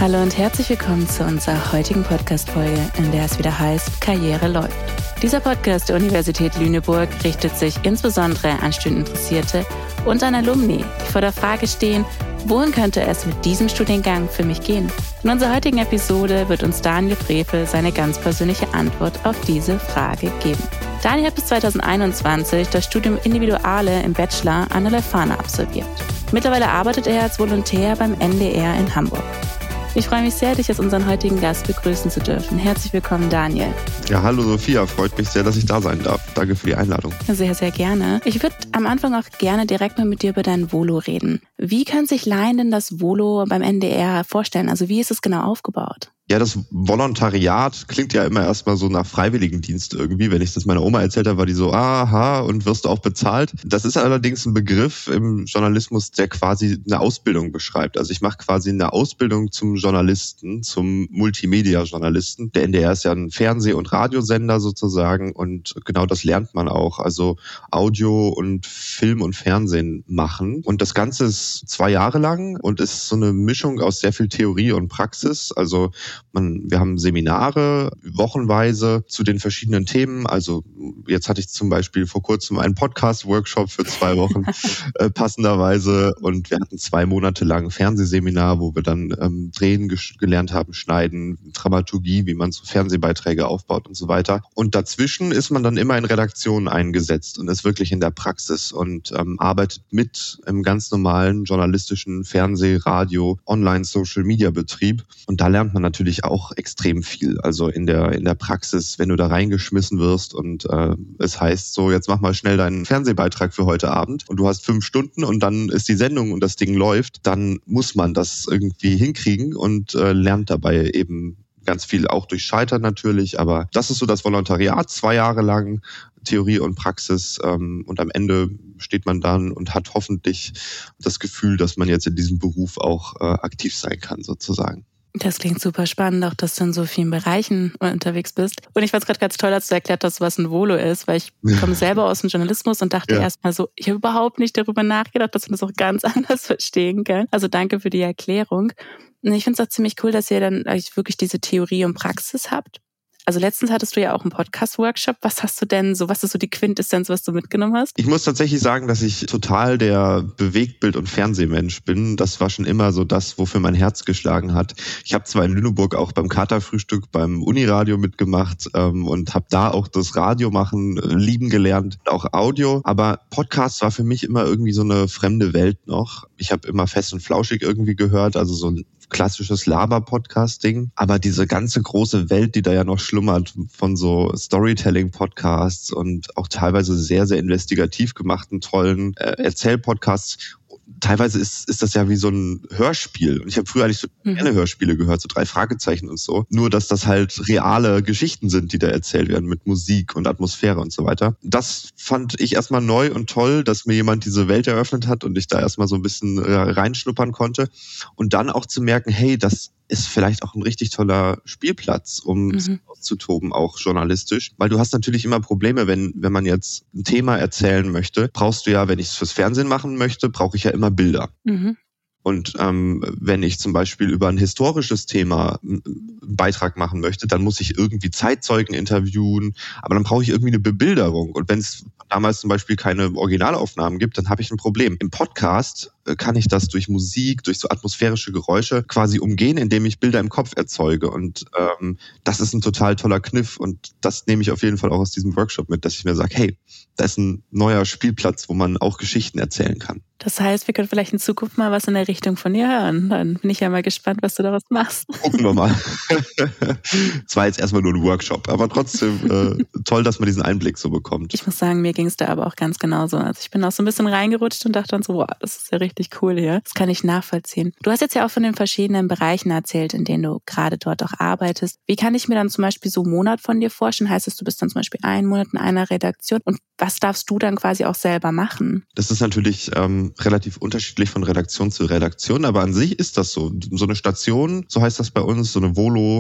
Hallo und herzlich willkommen zu unserer heutigen Podcast-Folge, in der es wieder heißt, Karriere läuft. Dieser Podcast der Universität Lüneburg richtet sich insbesondere an Studieninteressierte und an Alumni, die vor der Frage stehen, wohin könnte es mit diesem Studiengang für mich gehen? In unserer heutigen Episode wird uns Daniel Frevel seine ganz persönliche Antwort auf diese Frage geben. Daniel hat bis 2021 das Studium Individuale im Bachelor an der Leuphana absolviert. Mittlerweile arbeitet er als Volontär beim NDR in Hamburg. Ich freue mich sehr, dich als unseren heutigen Gast begrüßen zu dürfen. Herzlich willkommen, Daniel. Ja, hallo Sophia, freut mich sehr, dass ich da sein darf. Danke für die Einladung. Sehr, sehr gerne. Ich würde am Anfang auch gerne direkt mal mit dir über dein Volo reden. Wie können sich Laien denn das Volo beim NDR vorstellen? Also wie ist es genau aufgebaut? Ja, das Volontariat klingt ja immer erstmal so nach Freiwilligendienst irgendwie. Wenn ich das meiner Oma erzählt habe, war die so, aha, und wirst du auch bezahlt? Das ist allerdings ein Begriff im Journalismus, der quasi eine Ausbildung beschreibt. Also ich mache quasi eine Ausbildung zum Journalisten, zum Multimedia-Journalisten. Der NDR ist ja ein Fernseh- und Radiosender sozusagen und genau das lernt man auch. Also Audio und Film und Fernsehen machen. Und das Ganze ist 2 Jahre lang und ist so eine Mischung aus sehr viel Theorie und Praxis. Also wir haben Seminare wochenweise zu den verschiedenen Themen. Also jetzt hatte ich zum Beispiel vor kurzem einen Podcast-Workshop für 2 Wochen passenderweise. Und wir hatten 2 Monate lang ein Fernsehseminar, wo wir dann Drehen gelernt haben, Schneiden, Dramaturgie, wie man so Fernsehbeiträge aufbaut und so weiter. Und dazwischen ist man dann immer in Redaktionen eingesetzt und ist wirklich in der Praxis und arbeitet mit im ganz normalen journalistischen Fernseh-, Radio-, Online-, Social-Media-Betrieb. Und da lernt man natürlich auch extrem viel. Also in der Praxis, wenn du da reingeschmissen wirst und es heißt so, jetzt mach mal schnell deinen Fernsehbeitrag für heute Abend und du hast 5 Stunden und dann ist die Sendung und das Ding läuft, dann muss man das irgendwie hinkriegen und lernt dabei eben ganz viel, auch durch Scheitern natürlich. Aber das ist so das Volontariat, 2 Jahre lang Theorie und Praxis und am Ende steht man dann und hat hoffentlich das Gefühl, dass man jetzt in diesem Beruf auch aktiv sein kann sozusagen. Das klingt super spannend, auch dass du in so vielen Bereichen unterwegs bist. Und ich fand es gerade ganz toll, als du erklärt hast, was ein Volo ist, weil ich komme selber aus dem Journalismus und dachte erstmal so, ich habe überhaupt nicht darüber nachgedacht, dass man das auch ganz anders verstehen kann. Also danke für die Erklärung. Und ich finde es auch ziemlich cool, dass ihr dann wirklich diese Theorie und Praxis habt. Also letztens hattest du ja auch einen Podcast-Workshop. Was hast du denn so, was ist so die Quintessenz, was du mitgenommen hast? Ich muss tatsächlich sagen, dass ich total der Bewegtbild- und Fernsehmensch bin. Das war schon immer so das, wofür mein Herz geschlagen hat. Ich habe zwar in Lüneburg auch beim Katerfrühstück beim Uniradio mitgemacht und habe da auch das Radio machen lieben gelernt, auch Audio. Aber Podcast war für mich immer irgendwie so eine fremde Welt noch. Ich habe immer Fest und Flauschig irgendwie gehört, also so ein klassisches Laber-Podcast-Ding. Aber diese ganze große Welt, die da ja noch schlummert von so Storytelling-Podcasts und auch teilweise sehr, sehr investigativ gemachten, tollen Erzähl-Podcasts. Teilweise ist das ja wie so ein Hörspiel. Und ich habe früher eigentlich so gerne Hörspiele gehört, so 3 Fragezeichen und so. Nur, dass das halt reale Geschichten sind, die da erzählt werden mit Musik und Atmosphäre und so weiter. Das fand ich erstmal neu und toll, dass mir jemand diese Welt eröffnet hat und ich da erstmal so ein bisschen reinschnuppern konnte. Und dann auch zu merken, hey, das ist vielleicht auch ein richtig toller Spielplatz, um auszutoben, auch journalistisch. Weil du hast natürlich immer Probleme, wenn man jetzt ein Thema erzählen möchte, brauchst du ja, wenn ich es fürs Fernsehen machen möchte, brauche ich ja immer Bilder. Und wenn ich zum Beispiel über ein historisches Thema einen Beitrag machen möchte, dann muss ich irgendwie Zeitzeugen interviewen, aber dann brauche ich irgendwie eine Bebilderung. Und wenn es damals zum Beispiel keine Originalaufnahmen gibt, dann habe ich ein Problem. Im Podcast kann ich das durch Musik, durch so atmosphärische Geräusche quasi umgehen, indem ich Bilder im Kopf erzeuge. Und das ist ein total toller Kniff. Und das nehme ich auf jeden Fall auch aus diesem Workshop mit, dass ich mir sage, hey, da ist ein neuer Spielplatz, wo man auch Geschichten erzählen kann. Das heißt, wir können vielleicht in Zukunft mal was in der Richtung von dir hören. Dann bin ich ja mal gespannt, was du daraus machst. Gucken wir mal. Es war jetzt erstmal nur ein Workshop, aber trotzdem toll, dass man diesen Einblick so bekommt. Ich muss sagen, mir ging es da aber auch ganz genauso. Also ich bin auch so ein bisschen reingerutscht und dachte dann so, wow, das ist ja richtig cool hier. Das kann ich nachvollziehen. Du hast jetzt ja auch von den verschiedenen Bereichen erzählt, in denen du gerade dort auch arbeitest. Wie kann ich mir dann zum Beispiel so einen Monat von dir vorstellen? Heißt es, du bist dann zum Beispiel 1 Monat in einer Redaktion und was darfst du dann quasi auch selber machen? Das ist natürlich relativ unterschiedlich von Redaktion zu Redaktion, aber an sich ist das so. So eine Station, so heißt das bei uns, so eine Volo,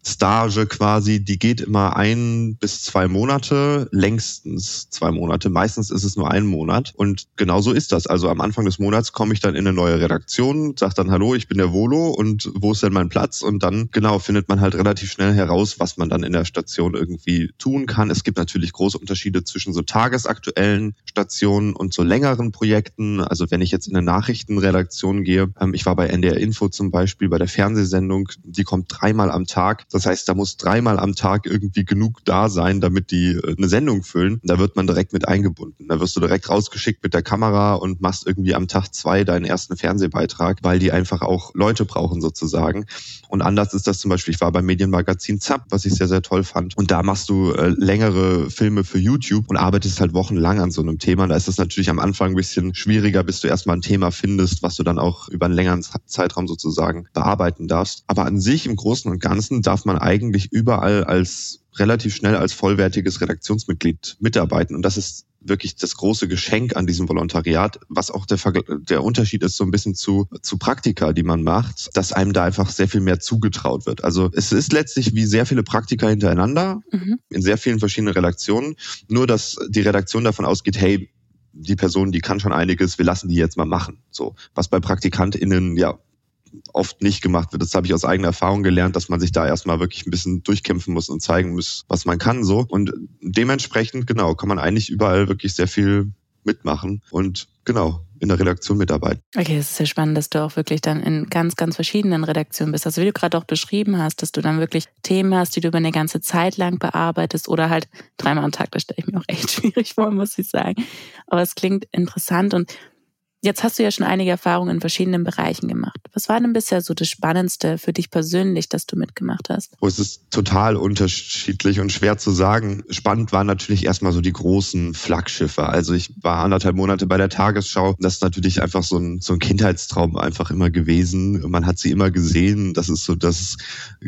Stage quasi, die geht immer 1 bis 2 Monate, längstens 2 Monate. Meistens ist es nur 1 Monat. Und genau so ist das. Also am Anfang des Monats komme ich dann in eine neue Redaktion, sage dann, hallo, ich bin der Volo und wo ist denn mein Platz? Und dann, genau, findet man halt relativ schnell heraus, was man dann in der Station irgendwie tun kann. Es gibt natürlich große Unterschiede zwischen so tagesaktuellen Stationen und so längeren Projekten. Also wenn ich jetzt in eine Nachrichtenredaktion gehe, ich war bei NDR Info zum Beispiel, bei der Fernsehsendung, die kommt 3-mal am Tag. Das heißt, da muss 3-mal am Tag irgendwie genug da sein, damit die eine Sendung füllen. Da wird man direkt mit eingebunden. Da wirst du direkt rausgeschickt mit der Kamera und machst irgendwie am Tag 2 deinen ersten Fernsehbeitrag, weil die einfach auch Leute brauchen sozusagen. Und anders ist das zum Beispiel, ich war beim Medienmagazin ZAP, was ich sehr, sehr toll fand. Und da machst du längere Filme für YouTube und arbeitest halt wochenlang an so einem Thema. Da ist es natürlich am Anfang ein bisschen schwieriger, bis du erstmal ein Thema findest, was du dann auch über einen längeren Zeitraum sozusagen bearbeiten darfst. Aber an sich im Großen und Ganzen darf man eigentlich überall relativ schnell als vollwertiges Redaktionsmitglied mitarbeiten. Und das ist wirklich das große Geschenk an diesem Volontariat, was auch der Unterschied ist so ein bisschen zu Praktika, die man macht, dass einem da einfach sehr viel mehr zugetraut wird. Also es ist letztlich wie sehr viele Praktika hintereinander in sehr vielen verschiedenen Redaktionen, nur dass die Redaktion davon ausgeht, hey, die Person, die kann schon einiges, wir lassen die jetzt mal machen. So, was bei PraktikantInnen ja oft nicht gemacht wird. Das habe ich aus eigener Erfahrung gelernt, dass man sich da erstmal wirklich ein bisschen durchkämpfen muss und zeigen muss, was man kann so. Und dementsprechend, genau, kann man eigentlich überall wirklich sehr viel mitmachen und genau, in der Redaktion mitarbeiten. Okay, es ist sehr spannend, dass du auch wirklich dann in ganz, ganz verschiedenen Redaktionen bist. Also wie du gerade auch beschrieben hast, dass du dann wirklich Themen hast, die du über eine ganze Zeit lang bearbeitest oder halt 3-mal am Tag, das stelle ich mir auch echt schwierig vor, muss ich sagen. Aber es klingt interessant und jetzt hast du ja schon einige Erfahrungen in verschiedenen Bereichen gemacht. Was war denn bisher so das Spannendste für dich persönlich, das du mitgemacht hast? Es ist total unterschiedlich und schwer zu sagen. Spannend waren natürlich erstmal so die großen Flaggschiffe. Also ich war 1,5 Monate bei der Tagesschau. Das ist natürlich einfach so ein Kindheitstraum einfach immer gewesen. Man hat sie immer gesehen. Das ist so das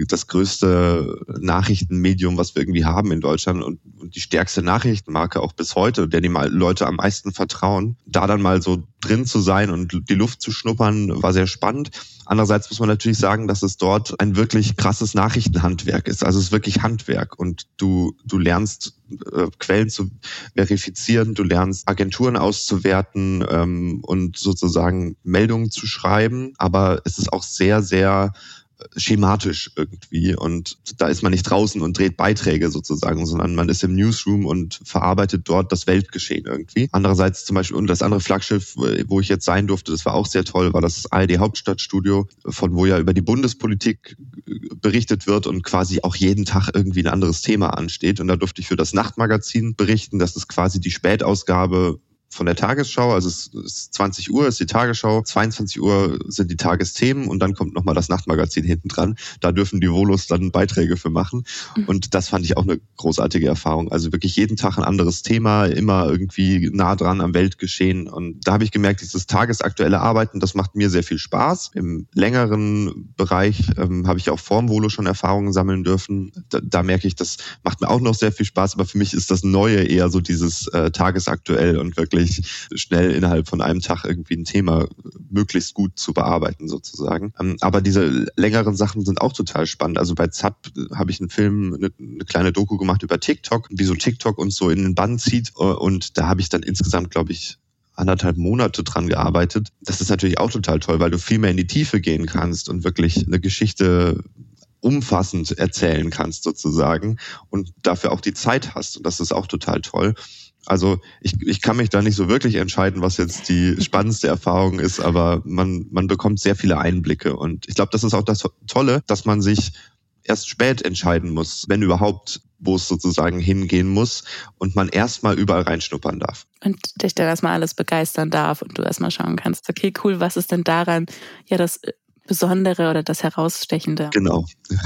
größte Nachrichtenmedium, was wir irgendwie haben in Deutschland und die stärkste Nachrichtenmarke auch bis heute, der die Leute am meisten vertrauen. Da dann mal so drin zu sein und die Luft zu schnuppern, war sehr spannend. Andererseits muss man natürlich sagen, dass es dort ein wirklich krasses Nachrichtenhandwerk ist. Also es ist wirklich Handwerk und du lernst Quellen zu verifizieren, du lernst Agenturen auszuwerten und sozusagen Meldungen zu schreiben. Aber es ist auch sehr, sehr schematisch irgendwie und da ist man nicht draußen und dreht Beiträge sozusagen, sondern man ist im Newsroom und verarbeitet dort das Weltgeschehen irgendwie. Andererseits zum Beispiel, und das andere Flaggschiff, wo ich jetzt sein durfte, das war auch sehr toll, war das ARD Hauptstadtstudio, von wo ja über die Bundespolitik berichtet wird und quasi auch jeden Tag irgendwie ein anderes Thema ansteht und da durfte ich für das Nachtmagazin berichten, das ist quasi die Spätausgabe von der Tagesschau, also es ist 20 Uhr ist die Tagesschau, 22 Uhr sind die Tagesthemen und dann kommt nochmal das Nachtmagazin hinten dran. Da dürfen die Volos dann Beiträge für machen und das fand ich auch eine großartige Erfahrung. Also wirklich jeden Tag ein anderes Thema, immer irgendwie nah dran am Weltgeschehen und da habe ich gemerkt, dieses tagesaktuelle Arbeiten, das macht mir sehr viel Spaß. Im längeren Bereich habe ich auch vorm Volo schon Erfahrungen sammeln dürfen. Da merke ich, das macht mir auch noch sehr viel Spaß, aber für mich ist das Neue eher so dieses tagesaktuell und wirklich schnell innerhalb von einem Tag irgendwie ein Thema möglichst gut zu bearbeiten sozusagen. Aber diese längeren Sachen sind auch total spannend. Also bei ZAP habe ich einen Film, eine kleine Doku gemacht über TikTok, wie so TikTok uns so in den Bann zieht und da habe ich dann insgesamt, glaube ich, 1,5 Monate dran gearbeitet. Das ist natürlich auch total toll, weil du viel mehr in die Tiefe gehen kannst und wirklich eine Geschichte umfassend erzählen kannst sozusagen und dafür auch die Zeit hast und das ist auch total toll. Also ich kann mich da nicht so wirklich entscheiden, was jetzt die spannendste Erfahrung ist, aber man bekommt sehr viele Einblicke und ich glaube, das ist auch das Tolle, dass man sich erst spät entscheiden muss, wenn überhaupt, wo es sozusagen hingehen muss und man erstmal überall reinschnuppern darf. Und dich dann erstmal alles begeistern darf und du erstmal schauen kannst, okay, cool, was ist denn daran ja das Besondere oder das Herausstechende? Genau.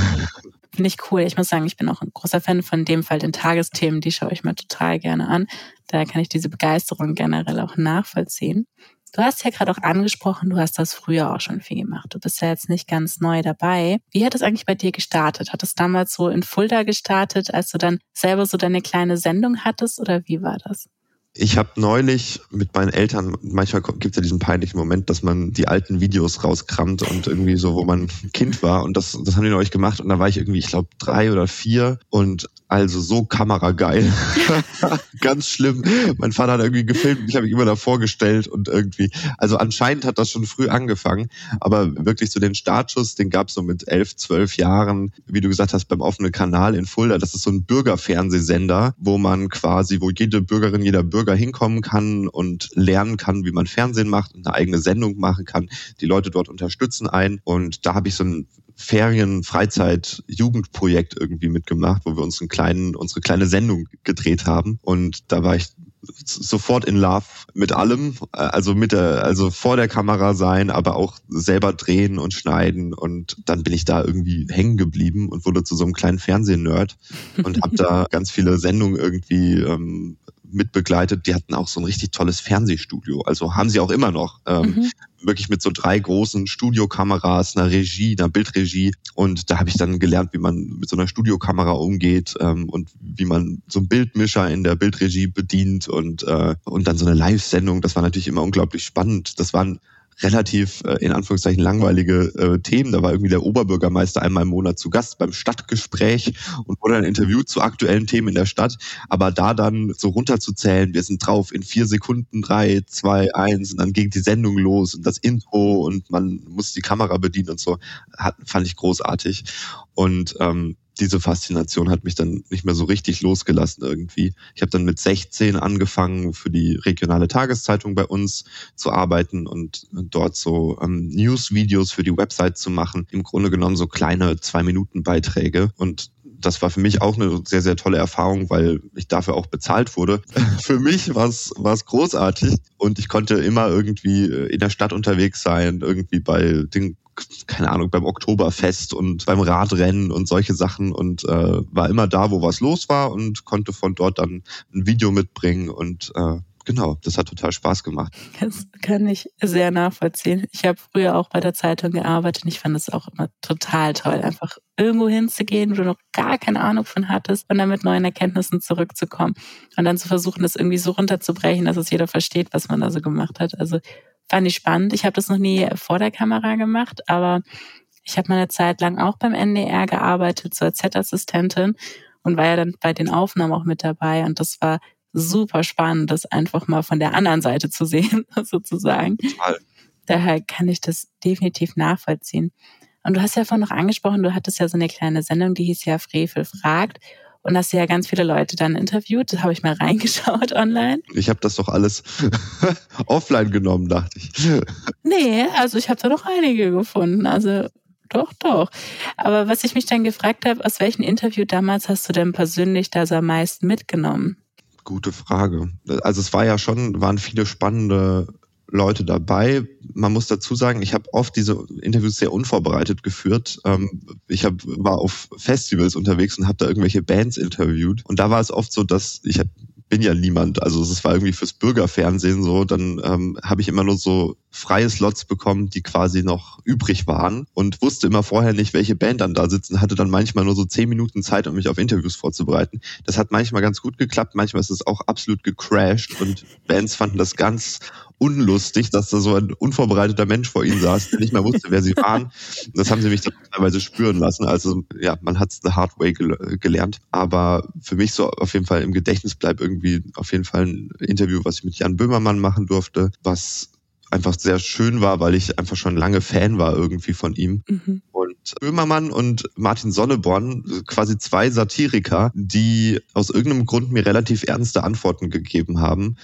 Finde ich cool. Ich muss sagen, ich bin auch ein großer Fan von dem Fall den Tagesthemen. Die schaue ich mir total gerne an. Da kann ich diese Begeisterung generell auch nachvollziehen. Du hast ja gerade auch angesprochen, du hast das früher auch schon viel gemacht. Du bist ja jetzt nicht ganz neu dabei. Wie hat es eigentlich bei dir gestartet? Hat es damals so in Fulda gestartet, als du dann selber so deine kleine Sendung hattest oder wie war das? Ich habe neulich mit meinen Eltern, manchmal gibt es ja diesen peinlichen Moment, dass man die alten Videos rauskramt und irgendwie so, wo man Kind war, und das haben die neulich gemacht, und da war ich irgendwie, ich glaube, 3 oder 4 und also so kamerageil. Ganz schlimm. Mein Vater hat irgendwie gefilmt und ich habe mich immer davor gestellt und irgendwie, also anscheinend hat das schon früh angefangen, aber wirklich so den Startschuss, den gab es so mit 11, 12 Jahren, wie du gesagt hast, beim offenen Kanal in Fulda. Das ist so ein Bürgerfernsehsender, wo jede Bürgerin, jeder Bürger hinkommen kann und lernen kann, wie man Fernsehen macht und eine eigene Sendung machen kann. Die Leute dort unterstützen einen, und da habe ich so ein Ferien-Freizeit-Jugendprojekt irgendwie mitgemacht, wo wir uns unsere kleine Sendung gedreht haben, und da war ich sofort in love mit allem, also vor der Kamera sein, aber auch selber drehen und schneiden, und dann bin ich da irgendwie hängen geblieben und wurde zu so einem kleinen Fernsehnerd und habe da ganz viele Sendungen irgendwie mitbegleitet. Die hatten auch so ein richtig tolles Fernsehstudio, also haben sie auch immer noch. Wirklich mit so 3 großen Studiokameras, einer Bildregie. Und da habe ich dann gelernt, wie man mit so einer Studiokamera umgeht und wie man so einen Bildmischer in der Bildregie bedient und dann so eine Live-Sendung. Das war natürlich immer unglaublich spannend. Das waren relativ, in Anführungszeichen, langweilige Themen. Da war irgendwie der Oberbürgermeister einmal im Monat zu Gast beim Stadtgespräch und wurde dann interviewt zu aktuellen Themen in der Stadt. Aber da dann so runterzuzählen, wir sind drauf in 4 Sekunden, 3, 2, 1, und dann ging die Sendung los und das Intro und man muss die Kamera bedienen und so, fand ich großartig. Und diese Faszination hat mich dann nicht mehr so richtig losgelassen irgendwie. Ich habe dann mit 16 angefangen, für die regionale Tageszeitung bei uns zu arbeiten und dort so News-Videos für die Website zu machen. Im Grunde genommen so kleine 2-Minuten-Beiträge. Und das war für mich auch eine sehr, sehr tolle Erfahrung, weil ich dafür auch bezahlt wurde. Für mich war es großartig, und ich konnte immer irgendwie in der Stadt unterwegs sein, irgendwie bei den, keine Ahnung, beim Oktoberfest und beim Radrennen und solche Sachen, und war immer da, wo was los war, und konnte von dort dann ein Video mitbringen, und genau, das hat total Spaß gemacht. Das kann ich sehr nachvollziehen. Ich habe früher auch bei der Zeitung gearbeitet und ich fand es auch immer total toll, einfach irgendwo hinzugehen, wo du noch gar keine Ahnung von hattest, und dann mit neuen Erkenntnissen zurückzukommen und dann zu versuchen, das irgendwie so runterzubrechen, dass es jeder versteht, was man da so gemacht hat. Also fand ich spannend. Ich habe das noch nie vor der Kamera gemacht, aber ich habe mal eine Zeit lang auch beim NDR gearbeitet, so als Z-Assistentin, und war ja dann bei den Aufnahmen auch mit dabei, und das war super spannend, das einfach mal von der anderen Seite zu sehen, sozusagen. Total. Daher kann ich das definitiv nachvollziehen. Und du hast ja vorhin noch angesprochen, du hattest ja so eine kleine Sendung, die hieß ja Frevel fragt, und hast ja ganz viele Leute dann interviewt. Da habe ich mal reingeschaut online. Ich habe das doch alles offline genommen, dachte ich. Nee, also ich habe da noch einige gefunden. Also doch. Aber was ich mich dann gefragt habe, aus welchem Interview damals hast du denn persönlich da so am meisten mitgenommen? Gute Frage. Also es waren viele spannende Leute dabei. Man muss dazu sagen, ich habe oft diese Interviews sehr unvorbereitet geführt. Ich war auf Festivals unterwegs und habe da irgendwelche Bands interviewt. Und da war es oft so, dass ich bin ja niemand, also es war irgendwie fürs Bürgerfernsehen so, dann habe ich immer nur so freie Slots bekommen, die quasi noch übrig waren, und wusste immer vorher nicht, welche Band dann da sitzt, und hatte dann manchmal nur so 10 Minuten Zeit, um mich auf Interviews vorzubereiten. Das hat manchmal ganz gut geklappt, manchmal ist es auch absolut gecrashed, und Bands fanden das ganz unlustig, dass da so ein unvorbereiteter Mensch vor ihnen saß, der nicht mehr wusste, wer sie waren. Das haben sie mich dann teilweise spüren lassen. Also ja, man hat es the hard way gelernt. Aber für mich so auf jeden Fall im Gedächtnis bleibt irgendwie auf jeden Fall ein Interview, was ich mit Jan Böhmermann machen durfte, was einfach sehr schön war, weil ich einfach schon lange Fan war irgendwie von ihm. Mhm. Und Böhmermann und Martin Sonneborn, quasi 2 Satiriker, die aus irgendeinem Grund mir relativ ernste Antworten gegeben haben,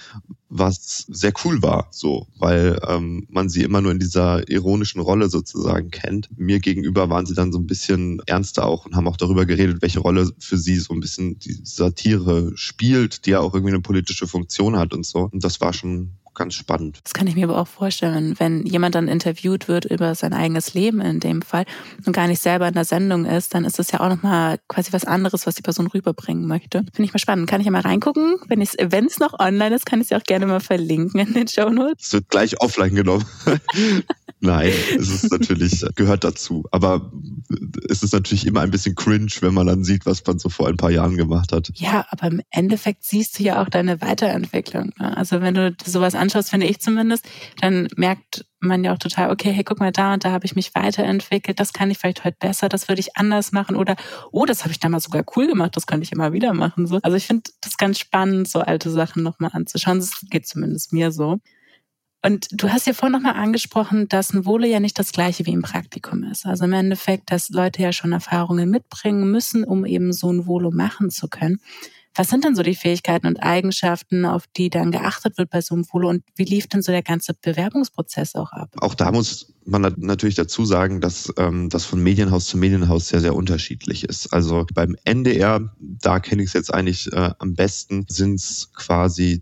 was sehr cool war, so, weil man sie immer nur in dieser ironischen Rolle sozusagen kennt. Mir gegenüber waren sie dann so ein bisschen ernster auch und haben auch darüber geredet, welche Rolle für sie so ein bisschen die Satire spielt, die ja auch irgendwie eine politische Funktion hat und so. Und das war schon ganz spannend. Das kann ich mir aber auch vorstellen, wenn jemand dann interviewt wird über sein eigenes Leben in dem Fall und gar nicht selber in der Sendung ist, dann ist das ja auch nochmal quasi was anderes, was die Person rüberbringen möchte. Finde ich mal spannend. Kann ich ja mal reingucken. Wenn es noch online ist, kann ich es ja auch gerne mal verlinken in den Shownotes. Es wird gleich offline genommen. Nein, es ist natürlich, gehört dazu. Aber ist es natürlich immer ein bisschen cringe, wenn man dann sieht, was man so vor ein paar Jahren gemacht hat. Ja, aber im Endeffekt siehst du ja auch deine Weiterentwicklung. Also wenn du sowas anschaust, finde ich zumindest, dann merkt man ja auch total, okay, hey, guck mal, da und da habe ich mich weiterentwickelt, das kann ich vielleicht heute besser, das würde ich anders machen oder, oh, das habe ich damals sogar cool gemacht, das könnte ich immer wieder machen. So. Also ich finde das ganz spannend, so alte Sachen nochmal anzuschauen. Das geht zumindest mir so. Und du hast ja vorhin nochmal angesprochen, dass ein Volo ja nicht das Gleiche wie ein Praktikum ist. Also im Endeffekt, dass Leute ja schon Erfahrungen mitbringen müssen, um eben so ein Volo machen zu können. Was sind denn so die Fähigkeiten und Eigenschaften, auf die dann geachtet wird bei so einem Volo? Und wie lief denn so der ganze Bewerbungsprozess auch ab? Auch da muss man natürlich dazu sagen, dass das von Medienhaus zu Medienhaus sehr, sehr unterschiedlich ist. Also beim NDR, da kenne ich es jetzt eigentlich am besten, sind es quasi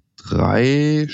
3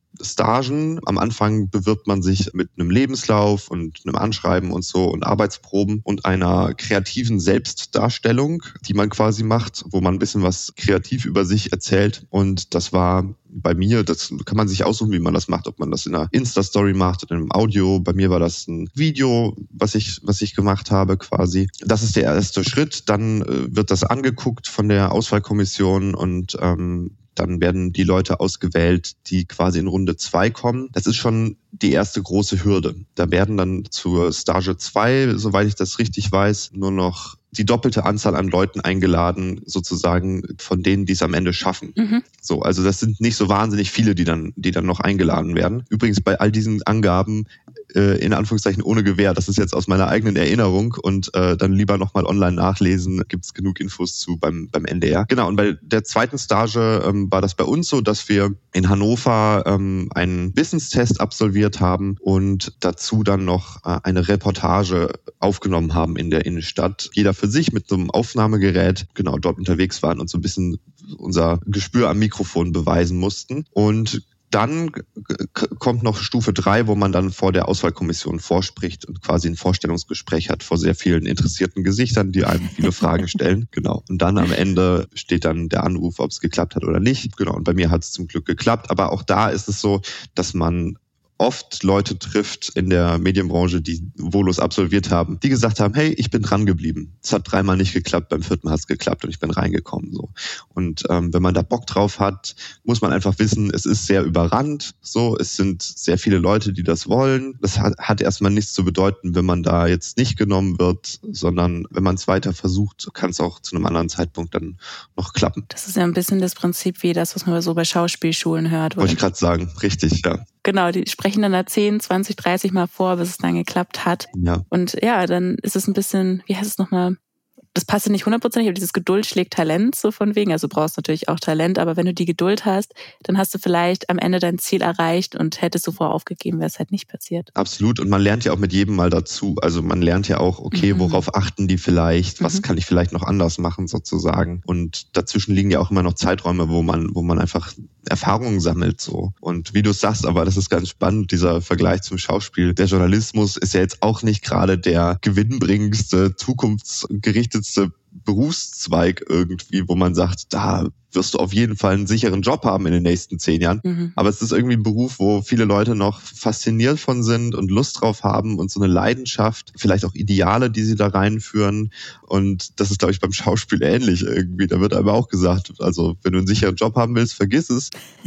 Stagen. Am Anfang bewirbt man sich mit einem Lebenslauf und einem Anschreiben und so und Arbeitsproben und einer kreativen Selbstdarstellung, die man quasi macht, wo man ein bisschen was kreativ über sich erzählt. Und das war bei mir, das kann man sich aussuchen, wie man das macht, ob man das in einer Insta-Story macht oder in einem Audio. Bei mir war das ein Video, was ich gemacht habe quasi. Das ist der erste Schritt. Dann wird das angeguckt von der Auswahlkommission und dann werden die Leute ausgewählt, die quasi in Runde 2 kommen. Das ist schon die erste große Hürde. Da werden dann zur Stage 2, soweit ich das richtig weiß, nur noch die doppelte Anzahl an Leuten eingeladen, sozusagen von denen, die es am Ende schaffen. Mhm. So, also das sind nicht so wahnsinnig viele, die dann noch eingeladen werden. Übrigens bei all diesen Angaben in Anführungszeichen ohne Gewähr. Das ist jetzt aus meiner eigenen Erinnerung und dann lieber nochmal online nachlesen. Gibt es genug Infos zu beim NDR. Genau, und bei der zweiten Stage war das bei uns so, dass wir in Hannover einen Wissenstest absolviert haben und dazu dann noch eine Reportage aufgenommen haben in der Innenstadt. Jeder für sich mit so einem Aufnahmegerät genau dort unterwegs waren und so ein bisschen unser Gespür am Mikrofon beweisen mussten. Und dann kommt noch Stufe 3, wo man dann vor der Auswahlkommission vorspricht und quasi ein Vorstellungsgespräch hat vor sehr vielen interessierten Gesichtern, die einem viele Fragen stellen. Genau. Und dann am Ende steht dann der Anruf, ob es geklappt hat oder nicht. Genau. Und bei mir hat es zum Glück geklappt. Aber auch da ist es so, dass man oft Leute trifft in der Medienbranche, die Volos absolviert haben, die gesagt haben, hey, ich bin dran geblieben. Es hat 3-mal nicht geklappt, beim 4. Mal hat es geklappt und ich bin reingekommen. So. Und wenn man da Bock drauf hat, muss man einfach wissen, es ist sehr überrannt. So, es sind sehr viele Leute, die das wollen. Das hat erstmal nichts zu bedeuten, wenn man da jetzt nicht genommen wird, sondern wenn man es weiter versucht, kann es auch zu einem anderen Zeitpunkt dann noch klappen. Das ist ja ein bisschen das Prinzip wie das, was man so bei Schauspielschulen hört. Wollte ich gerade sagen, richtig, ja. Genau, die sprechen dann da 10, 20, 30 Mal vor, bis es dann geklappt hat. Ja. Und ja, dann ist es ein bisschen, wie heißt es nochmal? Das passt nicht 100%, aber dieses Geduld schlägt Talent, so von wegen. Also du brauchst natürlich auch Talent, aber wenn du die Geduld hast, dann hast du vielleicht am Ende dein Ziel erreicht und hättest du vorher aufgegeben, wäre es halt nicht passiert. Absolut. Und man lernt ja auch mit jedem Mal dazu. Also man lernt ja auch, okay, worauf achten die vielleicht? Was kann ich vielleicht noch anders machen sozusagen? Und dazwischen liegen ja auch immer noch Zeiträume, wo man einfach Erfahrungen sammelt so. Und wie du sagst, aber das ist ganz spannend, dieser Vergleich zum Schauspiel. Der Journalismus ist ja jetzt auch nicht gerade der gewinnbringendste, zukunftsgerichtetste Berufszweig irgendwie, wo man sagt, da wirst du auf jeden Fall einen sicheren Job haben in den nächsten 10 Jahren. Aber es ist irgendwie ein Beruf, wo viele Leute noch fasziniert von sind und Lust drauf haben und so eine Leidenschaft, vielleicht auch Ideale, die sie da reinführen. Und das ist, glaube ich, beim Schauspiel ähnlich irgendwie. Da wird aber auch gesagt, also wenn du einen sicheren Job haben willst, vergiss es.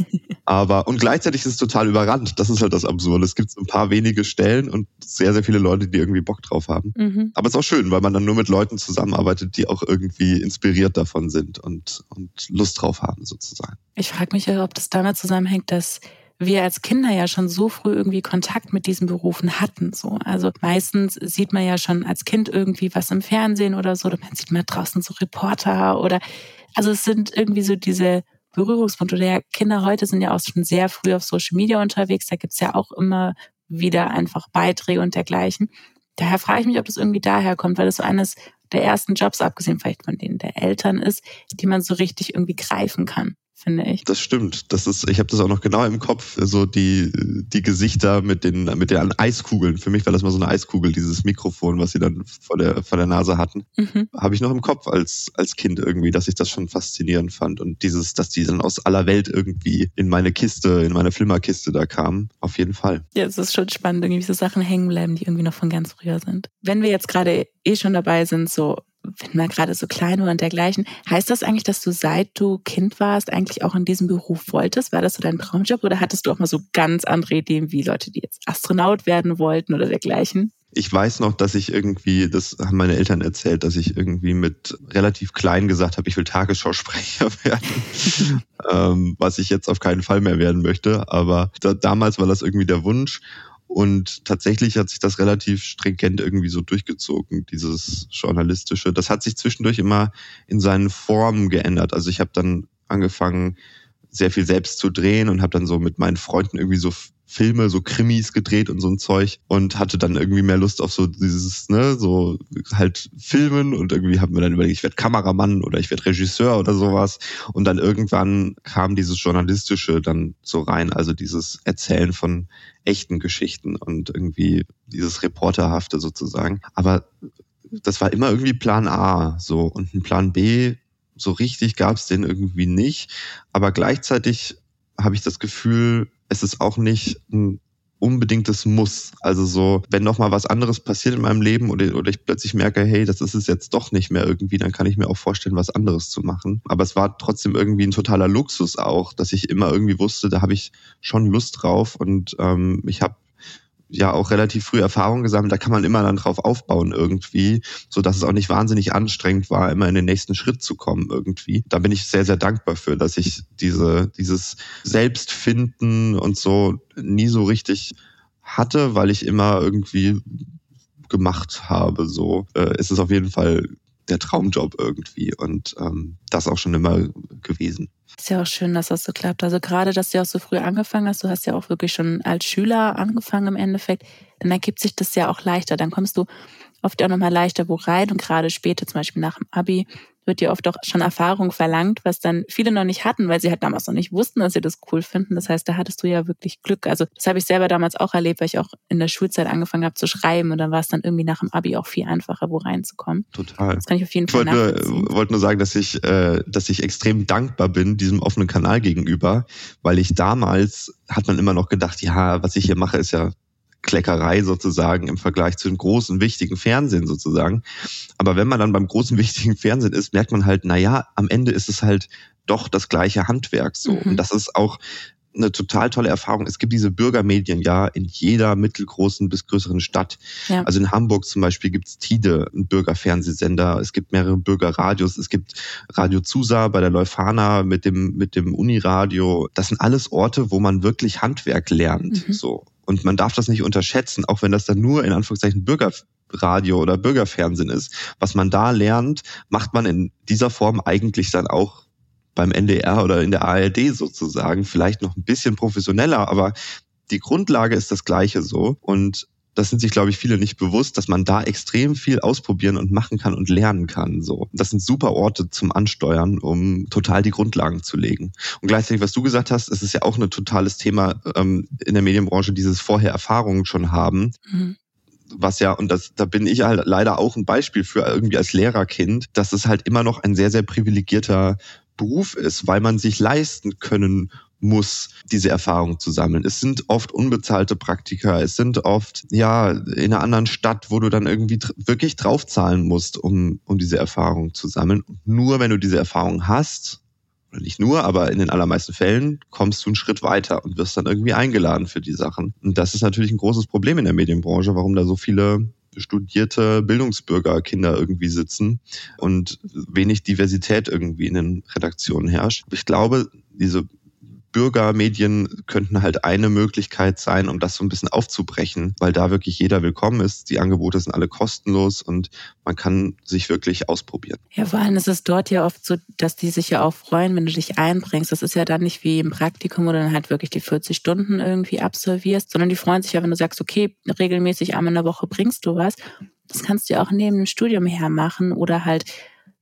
Und gleichzeitig ist es total überrannt. Das ist halt das Absurde. Es gibt so ein paar wenige Stellen und sehr, sehr viele Leute, die irgendwie Bock drauf haben. Aber es ist auch schön, weil man dann nur mit Leuten zusammenarbeitet, die auch irgendwie inspiriert davon sind und Lust drauf haben sozusagen. Ich frage mich, ob das damit zusammenhängt, dass wir als Kinder ja schon so früh irgendwie Kontakt mit diesen Berufen hatten. So. Also meistens sieht man ja schon als Kind irgendwie was im Fernsehen oder so. Oder man sieht mal draußen so Reporter oder also es sind irgendwie so diese Berührungspunkte. Der Kinder heute sind ja auch schon sehr früh auf Social Media unterwegs. Da gibt's ja auch immer wieder einfach Beiträge und dergleichen. Daher frage ich mich, ob das irgendwie daher kommt, weil das so eines der ersten Jobs, abgesehen vielleicht von denen der Eltern ist, die man so richtig irgendwie greifen kann. finde ich. Das stimmt. Ich habe das auch noch genau im Kopf, so die Gesichter mit den Eiskugeln. Für mich war das mal so eine Eiskugel, dieses Mikrofon, was sie dann vor der Nase hatten. Habe ich noch im Kopf als Kind irgendwie, dass ich das schon faszinierend fand. Und dass die dann aus aller Welt irgendwie in meine Flimmerkiste da kamen. Auf jeden Fall. Ja, es ist schon spannend, irgendwie so Sachen hängen bleiben, die irgendwie noch von ganz früher sind. Wenn wir jetzt gerade schon dabei sind, so wenn man gerade so klein war und dergleichen, heißt das eigentlich, dass du, seit du Kind warst, eigentlich auch in diesem Beruf wolltest? War das so dein Traumjob oder hattest du auch mal so ganz andere Ideen, wie Leute, die jetzt Astronaut werden wollten oder dergleichen? Ich weiß noch, dass ich irgendwie, das haben meine Eltern erzählt, dass ich irgendwie mit relativ klein gesagt habe, ich will Tagesschausprecher werden, was ich jetzt auf keinen Fall mehr werden möchte. Aber damals war das irgendwie der Wunsch. Und tatsächlich hat sich das relativ stringent irgendwie so durchgezogen, dieses Journalistische. Das hat sich zwischendurch immer in seinen Formen geändert. Also ich habe dann angefangen, sehr viel selbst zu drehen und habe dann so mit meinen Freunden irgendwie so Filme, so Krimis gedreht und so ein Zeug und hatte dann irgendwie mehr Lust auf so dieses, so halt Filmen und irgendwie haben wir dann überlegt, ich werde Kameramann oder ich werde Regisseur oder sowas und dann irgendwann kam dieses Journalistische dann so rein, also dieses Erzählen von echten Geschichten und irgendwie dieses Reporterhafte sozusagen. Aber das war immer irgendwie Plan A so und ein Plan B, so richtig gab es den irgendwie nicht, aber gleichzeitig habe ich das Gefühl, es ist auch nicht ein unbedingtes Muss. Also so, wenn noch mal was anderes passiert in meinem Leben oder ich plötzlich merke, hey, das ist es jetzt doch nicht mehr irgendwie, dann kann ich mir auch vorstellen, was anderes zu machen. Aber es war trotzdem irgendwie ein totaler Luxus auch, dass ich immer irgendwie wusste, da habe ich schon Lust drauf und ich habe ja auch relativ früh Erfahrung gesammelt, da kann man immer dann drauf aufbauen irgendwie, so dass es auch nicht wahnsinnig anstrengend war, immer in den nächsten Schritt zu kommen irgendwie. Da bin ich sehr, sehr dankbar für, dass ich dieses Selbstfinden und so nie so richtig hatte, weil ich immer irgendwie gemacht habe. So ist es auf jeden Fall der Traumjob irgendwie und das auch schon immer gewesen. Ist ja auch schön, dass das so klappt. Also gerade, dass du auch so früh angefangen hast, du hast ja auch wirklich schon als Schüler angefangen im Endeffekt, dann ergibt sich das ja auch leichter. Dann kommst du oft auch nochmal leichter wo rein und gerade später, zum Beispiel nach dem Abi, wird dir oft auch schon Erfahrung verlangt, was dann viele noch nicht hatten, weil sie halt damals noch nicht wussten, dass sie das cool finden. Das heißt, da hattest du ja wirklich Glück. Also das habe ich selber damals auch erlebt, weil ich auch in der Schulzeit angefangen habe zu schreiben und dann war es dann irgendwie nach dem Abi auch viel einfacher, wo reinzukommen. Total. Das kann ich auf jeden Fall nachvollziehen. Ich wollte nur sagen, dass ich extrem dankbar bin diesem offenen Kanal gegenüber, weil ich damals, hat man immer noch gedacht, ja, was ich hier mache, ist ja Kleckerei sozusagen im Vergleich zu dem großen, wichtigen Fernsehen sozusagen. Aber wenn man dann beim großen, wichtigen Fernsehen ist, merkt man halt, am Ende ist es halt doch das gleiche Handwerk so. Und das ist auch eine total tolle Erfahrung. Es gibt diese Bürgermedien ja in jeder mittelgroßen bis größeren Stadt. Ja. Also in Hamburg zum Beispiel gibt es Tide, einen Bürgerfernsehsender. Es gibt mehrere Bürgerradios. Es gibt Radio Zusa bei der Leuphana mit dem Uniradio. Das sind alles Orte, wo man wirklich Handwerk lernt. So. Und man darf das nicht unterschätzen, auch wenn das dann nur in Anführungszeichen Bürgerradio oder Bürgerfernsehen ist. Was man da lernt, macht man in dieser Form eigentlich dann auch beim NDR oder in der ARD sozusagen. Vielleicht noch ein bisschen professioneller, aber die Grundlage ist das Gleiche so. Und das sind sich, glaube ich, viele nicht bewusst, dass man da extrem viel ausprobieren und machen kann und lernen kann. So, das sind super Orte zum Ansteuern, um total die Grundlagen zu legen. Und gleichzeitig, was du gesagt hast, es ist ja auch ein totales Thema in der Medienbranche, dieses vorher Erfahrungen schon haben. Was ja, und da bin ich halt leider auch ein Beispiel für irgendwie als Lehrerkind, dass es halt immer noch ein sehr, sehr privilegierter Beruf ist, weil man sich leisten können muss, diese Erfahrung zu sammeln. Es sind oft unbezahlte Praktika, es sind oft in einer anderen Stadt, wo du dann irgendwie wirklich draufzahlen musst, um diese Erfahrung zu sammeln. Und nur wenn du diese Erfahrung hast, oder nicht nur, aber in den allermeisten Fällen kommst du einen Schritt weiter und wirst dann irgendwie eingeladen für die Sachen. Und das ist natürlich ein großes Problem in der Medienbranche, warum da so viele studierte Bildungsbürgerkinder irgendwie sitzen und wenig Diversität irgendwie in den Redaktionen herrscht. Ich glaube, diese Bürgermedien könnten halt eine Möglichkeit sein, um das so ein bisschen aufzubrechen, weil da wirklich jeder willkommen ist. Die Angebote sind alle kostenlos und man kann sich wirklich ausprobieren. Ja, vor allem ist es dort ja oft so, dass die sich ja auch freuen, wenn du dich einbringst. Das ist ja dann nicht wie im Praktikum, wo du dann halt wirklich die 40 Stunden irgendwie absolvierst, sondern die freuen sich ja, wenn du sagst, okay, regelmäßig einmal in der Woche bringst du was. Das kannst du ja auch neben dem Studium her machen oder halt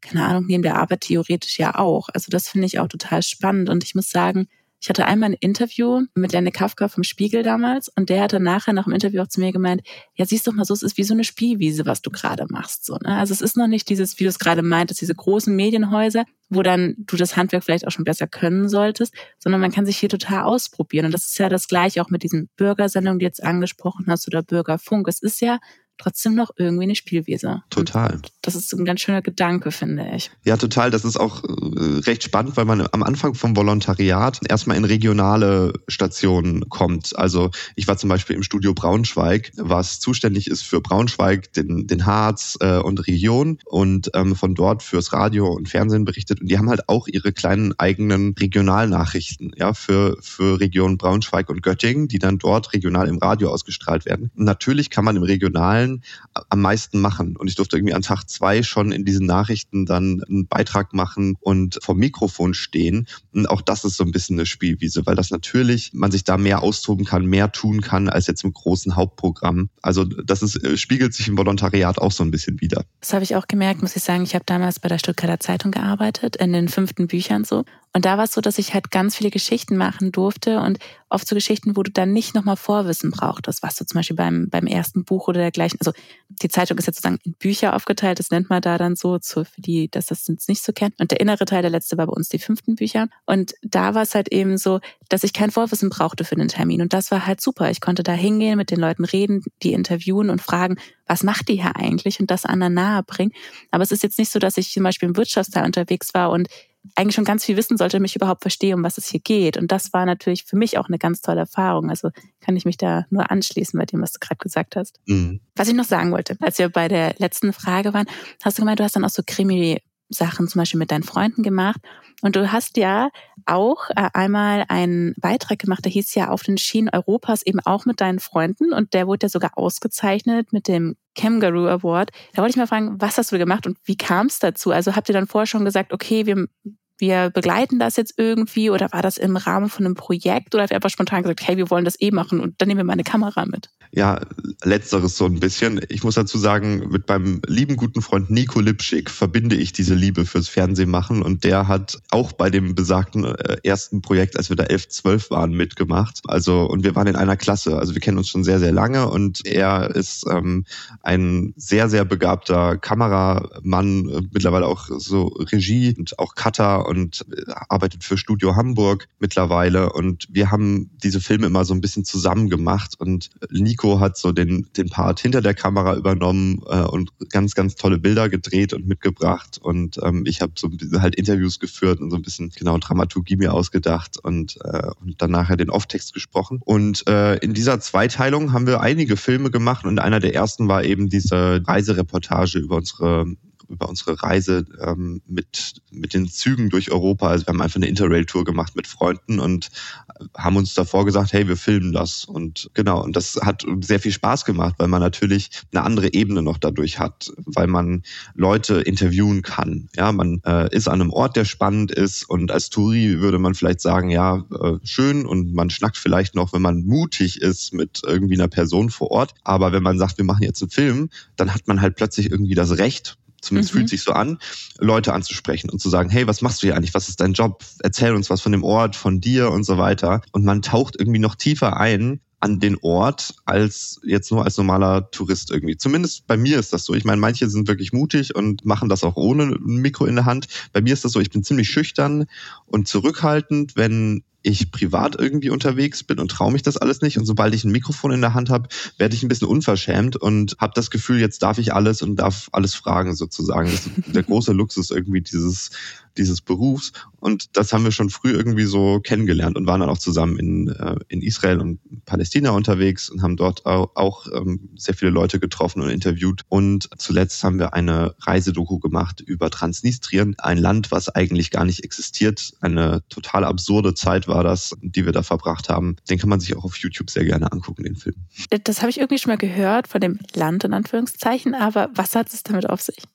keine Ahnung, neben der Arbeit theoretisch ja auch. Also das finde ich auch total spannend. Und ich muss sagen, ich hatte einmal ein Interview mit Lenne Kafka vom Spiegel damals und der hat dann nachher nach dem Interview auch zu mir gemeint, ja siehst doch mal so, es ist wie so eine Spielwiese, was du gerade machst. So, ne? Also es ist noch nicht dieses, wie du es gerade meintest, diese großen Medienhäuser, wo dann du das Handwerk vielleicht auch schon besser können solltest, sondern man kann sich hier total ausprobieren. Und das ist ja das Gleiche auch mit diesen Bürgersendungen, die du jetzt angesprochen hast, oder Bürgerfunk. Es ist ja trotzdem noch irgendwie eine Spielwiese. Total. Und das ist ein ganz schöner Gedanke, finde ich. Ja, total. Das ist auch recht spannend, weil man am Anfang vom Volontariat erstmal in regionale Stationen kommt. Also ich war zum Beispiel im Studio Braunschweig, was zuständig ist für Braunschweig, den Harz und Region und von dort fürs Radio und Fernsehen berichtet. Und die haben halt auch ihre kleinen eigenen Regionalnachrichten, ja, für Region Braunschweig und Göttingen, die dann dort regional im Radio ausgestrahlt werden. Und natürlich kann man im Regionalen am meisten machen. Und ich durfte irgendwie an Tag 2 schon in diesen Nachrichten dann einen Beitrag machen und vom Mikrofon stehen. Und auch das ist so ein bisschen eine Spielwiese, weil das natürlich, man sich da mehr austoben kann, mehr tun kann als jetzt im großen Hauptprogramm. Also spiegelt sich im Volontariat auch so ein bisschen wider. Das habe ich auch gemerkt, muss ich sagen. Ich habe damals bei der Stuttgarter Zeitung gearbeitet, in den 5. Büchern so. Und da war es so, dass ich halt ganz viele Geschichten machen durfte und oft so Geschichten, wo du dann nicht nochmal Vorwissen brauchtest, was du zum Beispiel beim ersten Buch oder dergleichen, also die Zeitung ist jetzt sozusagen in Bücher aufgeteilt, das nennt man da dann so, für die, dass das jetzt nicht so kennen. Und der innere Teil, der letzte, war bei uns die 5. Bücher. Und da war es halt eben so, dass ich kein Vorwissen brauchte für den Termin. Und das war halt super. Ich konnte da hingehen, mit den Leuten reden, die interviewen und fragen, was macht die hier eigentlich und das anderen nahe bringen. Aber es ist jetzt nicht so, dass ich zum Beispiel im Wirtschaftsteil unterwegs war und eigentlich schon ganz viel wissen sollte, damit ich überhaupt verstehe, um was es hier geht. Und das war natürlich für mich auch eine ganz tolle Erfahrung. Also kann ich mich da nur anschließen bei dem, was du gerade gesagt hast. Mhm. Was ich noch sagen wollte, als wir bei der letzten Frage waren, hast du gemeint, du hast dann auch so Krimi-Sachen zum Beispiel mit deinen Freunden gemacht. Und du hast ja auch einmal einen Beitrag gemacht, der hieß ja Auf den Schienen Europas, eben auch mit deinen Freunden. Und der wurde ja sogar ausgezeichnet mit dem Kangaroo Award. Da wollte ich mal fragen, was hast du gemacht und wie kam es dazu? Also habt ihr dann vorher schon gesagt, okay, wir begleiten das jetzt irgendwie, oder war das im Rahmen von einem Projekt, oder habt ihr einfach spontan gesagt, hey, wir wollen das machen und dann nehmen wir mal eine Kamera mit? Ja, letzteres so ein bisschen. Ich muss dazu sagen, mit meinem lieben guten Freund Nico Lipschick verbinde ich diese Liebe fürs Fernsehen machen, und der hat auch bei dem besagten ersten Projekt, als wir da 11, 12 waren, mitgemacht. Also, und wir waren in einer Klasse. Also wir kennen uns schon sehr, sehr lange, und er ist ein sehr, sehr begabter Kameramann, mittlerweile auch so Regie und auch Cutter, und arbeitet für Studio Hamburg mittlerweile, und wir haben diese Filme immer so ein bisschen zusammen gemacht, und Nico hat so den Part hinter der Kamera übernommen und ganz, ganz tolle Bilder gedreht und mitgebracht, und ich habe so halt Interviews geführt und so ein bisschen genau Dramaturgie mir ausgedacht und dann nachher den Off-Text gesprochen. Und in dieser Zweiteilung haben wir einige Filme gemacht, und einer der ersten war eben diese Reisereportage über unsere Reise mit den Zügen durch Europa. Also wir haben einfach eine Interrail-Tour gemacht mit Freunden und haben uns davor gesagt, hey, wir filmen das. Und genau, und das hat sehr viel Spaß gemacht, weil man natürlich eine andere Ebene noch dadurch hat, weil man Leute interviewen kann. Ja, man ist an einem Ort, der spannend ist, und als Touri würde man vielleicht sagen, ja, schön, und man schnackt vielleicht noch, wenn man mutig ist, mit irgendwie einer Person vor Ort. Aber wenn man sagt, wir machen jetzt einen Film, dann hat man halt plötzlich irgendwie das Recht, zumindest fühlt sich so an, Leute anzusprechen und zu sagen, hey, was machst du hier eigentlich? Was ist dein Job? Erzähl uns was von dem Ort, von dir und so weiter. Und man taucht irgendwie noch tiefer ein an den Ort als jetzt nur als normaler Tourist irgendwie. Zumindest bei mir ist das so. Ich meine, manche sind wirklich mutig und machen das auch ohne ein Mikro in der Hand. Bei mir ist das so, ich bin ziemlich schüchtern und zurückhaltend, wenn ich privat irgendwie unterwegs bin, und traue mich das alles nicht. Und sobald ich ein Mikrofon in der Hand habe, werde ich ein bisschen unverschämt und habe das Gefühl, jetzt darf ich alles und darf alles fragen sozusagen. Das ist der große Luxus irgendwie dieses Berufs. Und das haben wir schon früh irgendwie so kennengelernt und waren dann auch zusammen in Israel und Palästina unterwegs und haben dort auch sehr viele Leute getroffen und interviewt. Und zuletzt haben wir eine Reisedoku gemacht über Transnistrien, ein Land, was eigentlich gar nicht existiert. Eine total absurde Zeit war das, die wir da verbracht haben. Den kann man sich auch auf YouTube sehr gerne angucken, den Film. Das habe ich irgendwie schon mal gehört, von dem Land in Anführungszeichen, aber was hat es damit auf sich?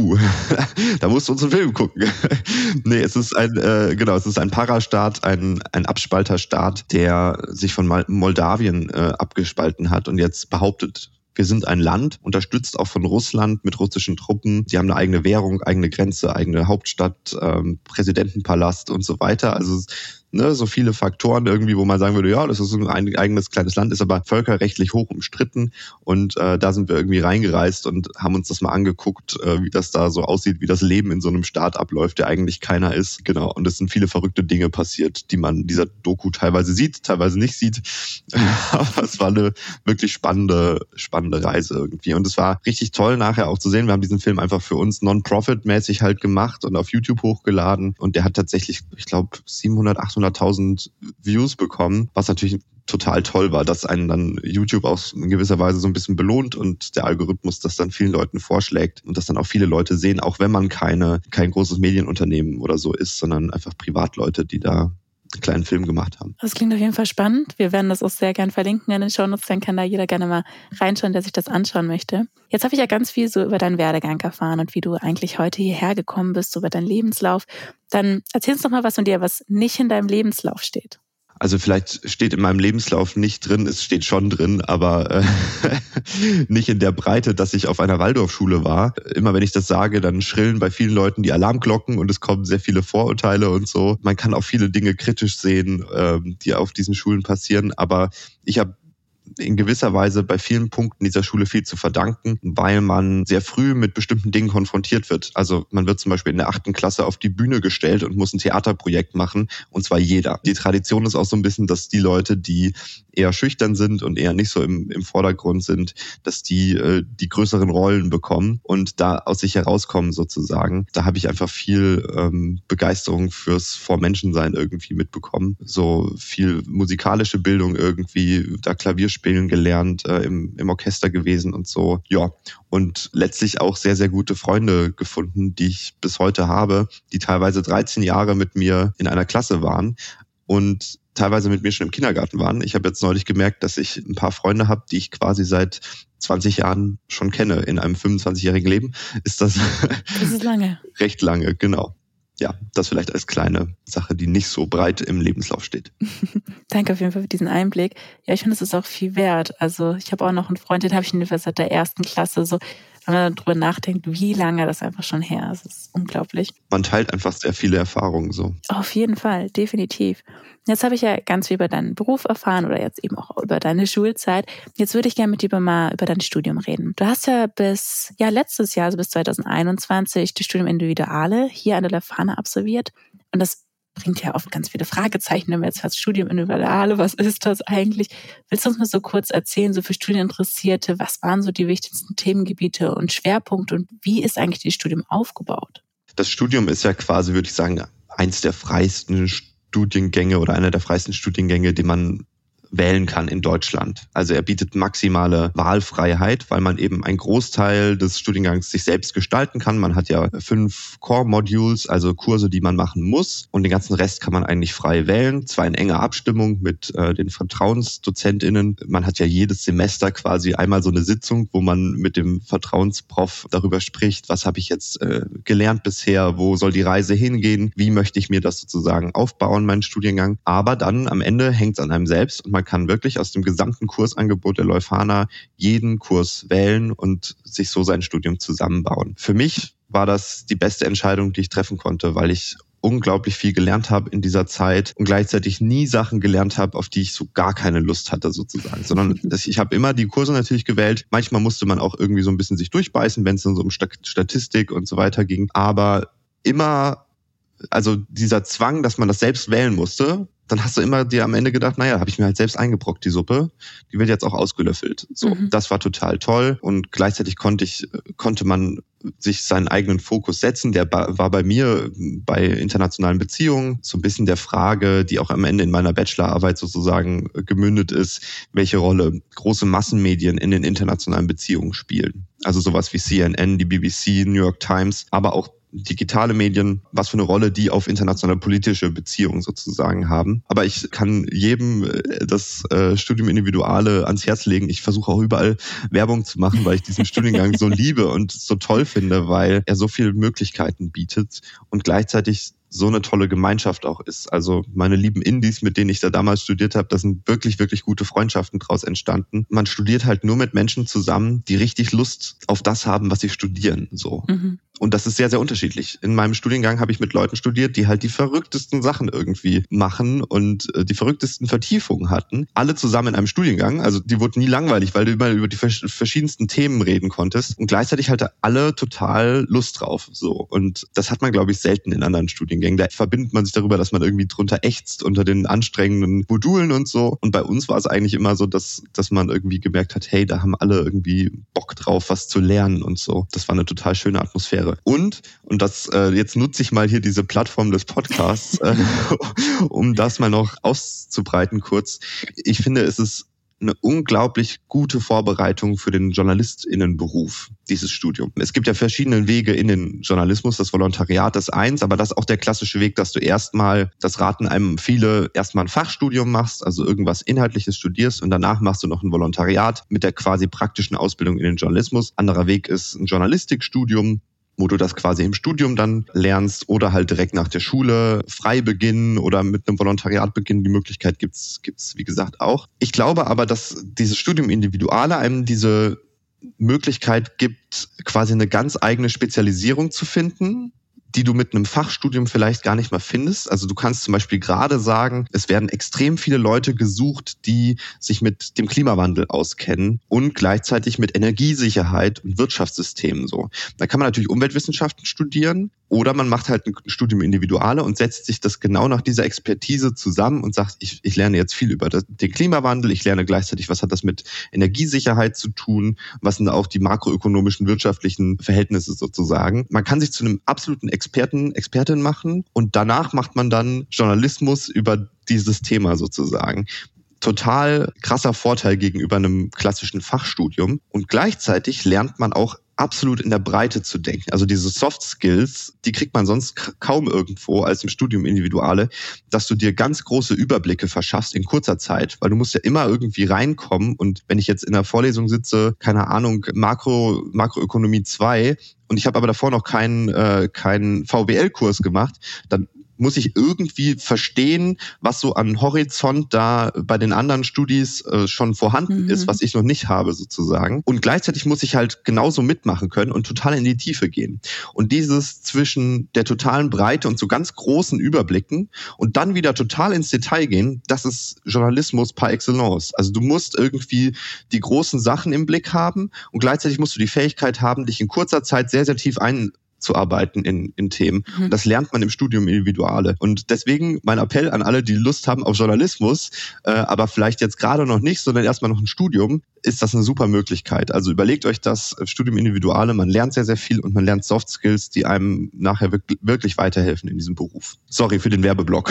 Da musst du unseren Film gucken. Nee, es ist ein Parastaat, ein Abspalterstaat, der sich von Moldawien abgespalten hat und jetzt behauptet, wir sind ein Land, unterstützt auch von Russland mit russischen Truppen. Sie haben eine eigene Währung, eigene Grenze, eigene Hauptstadt, Präsidentenpalast und so weiter. Also so viele Faktoren irgendwie, wo man sagen würde, ja, das ist ein eigenes kleines Land, ist aber völkerrechtlich hoch umstritten. Und da sind wir irgendwie reingereist und haben uns das mal angeguckt, wie das da so aussieht, wie das Leben in so einem Staat abläuft, der eigentlich keiner ist. Genau. Und es sind viele verrückte Dinge passiert, die man in dieser Doku teilweise sieht, teilweise nicht sieht. Aber es war eine wirklich spannende Reise irgendwie. Und es war richtig toll nachher auch zu sehen. Wir haben diesen Film einfach für uns non-profit-mäßig halt gemacht und auf YouTube hochgeladen. Und der hat tatsächlich, ich glaube, 800.000 Views bekommen, was natürlich total toll war, dass einen dann YouTube auch in gewisser Weise so ein bisschen belohnt und der Algorithmus das dann vielen Leuten vorschlägt und das dann auch viele Leute sehen, auch wenn man kein großes Medienunternehmen oder so ist, sondern einfach Privatleute, die da einen kleinen Film gemacht haben. Das klingt auf jeden Fall spannend. Wir werden das auch sehr gern verlinken in den Shownotes, dann kann da jeder gerne mal reinschauen, der sich das anschauen möchte. Jetzt habe ich ja ganz viel so über deinen Werdegang erfahren und wie du eigentlich heute hierher gekommen bist, so über deinen Lebenslauf. Dann erzähl uns doch mal was von dir, was nicht in deinem Lebenslauf steht. Also vielleicht steht in meinem Lebenslauf nicht drin, es steht schon drin, aber nicht in der Breite, dass ich auf einer Waldorfschule war. Immer wenn ich das sage, dann schrillen bei vielen Leuten die Alarmglocken und es kommen sehr viele Vorurteile und so. Man kann auch viele Dinge kritisch sehen, die auf diesen Schulen passieren, aber ich habe in gewisser Weise bei vielen Punkten dieser Schule viel zu verdanken, weil man sehr früh mit bestimmten Dingen konfrontiert wird. Also man wird zum Beispiel in der 8. Klasse auf die Bühne gestellt und muss ein Theaterprojekt machen, und zwar jeder. Die Tradition ist auch so ein bisschen, dass die Leute, die eher schüchtern sind und eher nicht so im Vordergrund sind, dass die größeren Rollen bekommen und da aus sich herauskommen sozusagen. Da habe ich einfach viel Begeisterung fürs Vor-Menschen-Sein irgendwie mitbekommen. So viel musikalische Bildung irgendwie, da Klavier spielen gelernt, im Orchester gewesen und so. Ja, und letztlich auch sehr, sehr gute Freunde gefunden, die ich bis heute habe, die teilweise 13 Jahre mit mir in einer Klasse waren und teilweise mit mir schon im Kindergarten waren. Ich habe jetzt neulich gemerkt, dass ich ein paar Freunde habe, die ich quasi seit 20 Jahren schon kenne. In einem 25-jährigen Leben ist das lange. Recht lange, genau. Ja, das vielleicht als kleine Sache, die nicht so breit im Lebenslauf steht. Danke auf jeden Fall für diesen Einblick. Ja, ich finde, es ist auch viel wert. Also ich habe auch noch einen Freund, den habe ich ungefähr seit der 1. Klasse. So, wenn man darüber nachdenkt, wie lange das einfach schon her ist, ist unglaublich. Man teilt einfach sehr viele Erfahrungen so. Auf jeden Fall, definitiv. Jetzt habe ich ja ganz viel über deinen Beruf erfahren oder jetzt eben auch über deine Schulzeit. Jetzt würde ich gerne mit dir mal über dein Studium reden. Du hast ja bis letztes Jahr, also bis 2021, das Studium Individuale hier an der Leuphana absolviert. Und das bringt ja oft ganz viele Fragezeichen, wenn man jetzt heißt Studium Individuale, was ist das eigentlich? Willst du uns mal so kurz erzählen, so für Studieninteressierte, was waren so die wichtigsten Themengebiete und Schwerpunkte und wie ist eigentlich das Studium aufgebaut? Das Studium ist ja quasi, würde ich sagen, eins der freiesten Studiengänge oder einer der freiesten Studiengänge, die man wählen kann in Deutschland. Also er bietet maximale Wahlfreiheit, weil man eben einen Großteil des Studiengangs sich selbst gestalten kann. Man hat ja 5 Core-Modules, also Kurse, die man machen muss. Und den ganzen Rest kann man eigentlich frei wählen. Zwar in enger Abstimmung mit den VertrauensdozentInnen. Man hat ja jedes Semester quasi einmal so eine Sitzung, wo man mit dem Vertrauensprof darüber spricht, was habe ich jetzt gelernt bisher, wo soll die Reise hingehen, wie möchte ich mir das sozusagen aufbauen, meinen Studiengang. Aber dann am Ende hängt es an einem selbst und man kann wirklich aus dem gesamten Kursangebot der Leuphana jeden Kurs wählen und sich so sein Studium zusammenbauen. Für mich war das die beste Entscheidung, die ich treffen konnte, weil ich unglaublich viel gelernt habe in dieser Zeit und gleichzeitig nie Sachen gelernt habe, auf die ich so gar keine Lust hatte sozusagen, sondern ich habe immer die Kurse natürlich gewählt. Manchmal musste man auch irgendwie so ein bisschen sich durchbeißen, wenn es dann so um Statistik und so weiter ging, aber immer, also dieser Zwang, dass man das selbst wählen musste, dann hast du immer dir am Ende gedacht, naja, habe ich mir halt selbst eingebrockt, die Suppe, die wird jetzt auch ausgelöffelt. So, Das war total toll und gleichzeitig konnte man sich seinen eigenen Fokus setzen. Der war bei mir bei internationalen Beziehungen so ein bisschen der Frage, die auch am Ende in meiner Bachelorarbeit sozusagen gemündet ist, welche Rolle große Massenmedien in den internationalen Beziehungen spielen. Also sowas wie CNN, die BBC, New York Times, aber auch digitale Medien, was für eine Rolle die auf internationale politische Beziehungen sozusagen haben. Aber ich kann jedem das Studium Individuale ans Herz legen. Ich versuche auch überall Werbung zu machen, weil ich diesen Studiengang so liebe und so toll finde, weil er so viele Möglichkeiten bietet und gleichzeitig so eine tolle Gemeinschaft auch ist. Also meine lieben Indies, mit denen ich da damals studiert habe, da sind wirklich, wirklich gute Freundschaften draus entstanden. Man studiert halt nur mit Menschen zusammen, die richtig Lust auf das haben, was sie studieren. So. Und das ist sehr, sehr unterschiedlich. In meinem Studiengang habe ich mit Leuten studiert, die halt die verrücktesten Sachen irgendwie machen und die verrücktesten Vertiefungen hatten. Alle zusammen in einem Studiengang. Also die wurden nie langweilig, weil du immer über die verschiedensten Themen reden konntest. Und gleichzeitig hatte alle total Lust drauf. So. Und das hat man, glaube ich, selten in anderen Studiengängen. Da verbindet man sich darüber, dass man irgendwie drunter ächzt unter den anstrengenden Modulen und so. Und bei uns war es eigentlich immer so, dass man irgendwie gemerkt hat, hey, da haben alle irgendwie Bock drauf, was zu lernen und so. Das war eine total schöne Atmosphäre. Und das jetzt nutze ich mal hier diese Plattform des Podcasts, um das mal noch auszubreiten kurz. Ich finde, es ist eine unglaublich gute Vorbereitung für den JournalistInnenberuf, dieses Studium. Es gibt ja verschiedene Wege in den Journalismus. Das Volontariat ist eins, aber das ist auch der klassische Weg, dass du erstmal, das raten einem viele, erstmal ein Fachstudium machst, also irgendwas Inhaltliches studierst und danach machst du noch ein Volontariat mit der quasi praktischen Ausbildung in den Journalismus. Anderer Weg ist ein Journalistikstudium, wo du das quasi im Studium dann lernst oder halt direkt nach der Schule frei beginnen oder mit einem Volontariat beginnen. Die Möglichkeit gibt's wie gesagt auch. Ich glaube aber, dass dieses Studium Individuale einem diese Möglichkeit gibt, quasi eine ganz eigene Spezialisierung zu finden, die du mit einem Fachstudium vielleicht gar nicht mal findest. Also du kannst zum Beispiel gerade sagen, es werden extrem viele Leute gesucht, die sich mit dem Klimawandel auskennen und gleichzeitig mit Energiesicherheit und Wirtschaftssystemen so. Da kann man natürlich Umweltwissenschaften studieren oder man macht halt ein Studium Individuale und setzt sich das genau nach dieser Expertise zusammen und sagt, ich lerne jetzt viel über den Klimawandel, ich lerne gleichzeitig, was hat das mit Energiesicherheit zu tun, was sind auch die makroökonomischen, wirtschaftlichen Verhältnisse sozusagen. Man kann sich zu einem absoluten Expertin machen und danach macht man dann Journalismus über dieses Thema sozusagen. Total krasser Vorteil gegenüber einem klassischen Fachstudium und gleichzeitig lernt man auch absolut in der Breite zu denken. Also diese Soft Skills, die kriegt man sonst kaum irgendwo als im Studium Individuale, dass du dir ganz große Überblicke verschaffst in kurzer Zeit, weil du musst ja immer irgendwie reinkommen und wenn ich jetzt in der Vorlesung sitze, keine Ahnung, Makroökonomie 2 und ich habe aber davor noch keinen VWL-Kurs gemacht, dann muss ich irgendwie verstehen, was so an Horizont da bei den anderen Studis schon vorhanden ist, was ich noch nicht habe sozusagen. Und gleichzeitig muss ich halt genauso mitmachen können und total in die Tiefe gehen. Und dieses zwischen der totalen Breite und so ganz großen Überblicken und dann wieder total ins Detail gehen, das ist Journalismus par excellence. Also du musst irgendwie die großen Sachen im Blick haben und gleichzeitig musst du die Fähigkeit haben, dich in kurzer Zeit sehr, sehr tief einzuarbeiten in Themen. Und das lernt man im Studium Individuale. Und deswegen mein Appell an alle, die Lust haben auf Journalismus, aber vielleicht jetzt gerade noch nicht, sondern erstmal noch ein Studium, ist das eine super Möglichkeit. Also überlegt euch das Studium Individuale, man lernt sehr, sehr viel und man lernt Soft Skills, die einem nachher wirklich weiterhelfen in diesem Beruf. Sorry für den Werbeblock.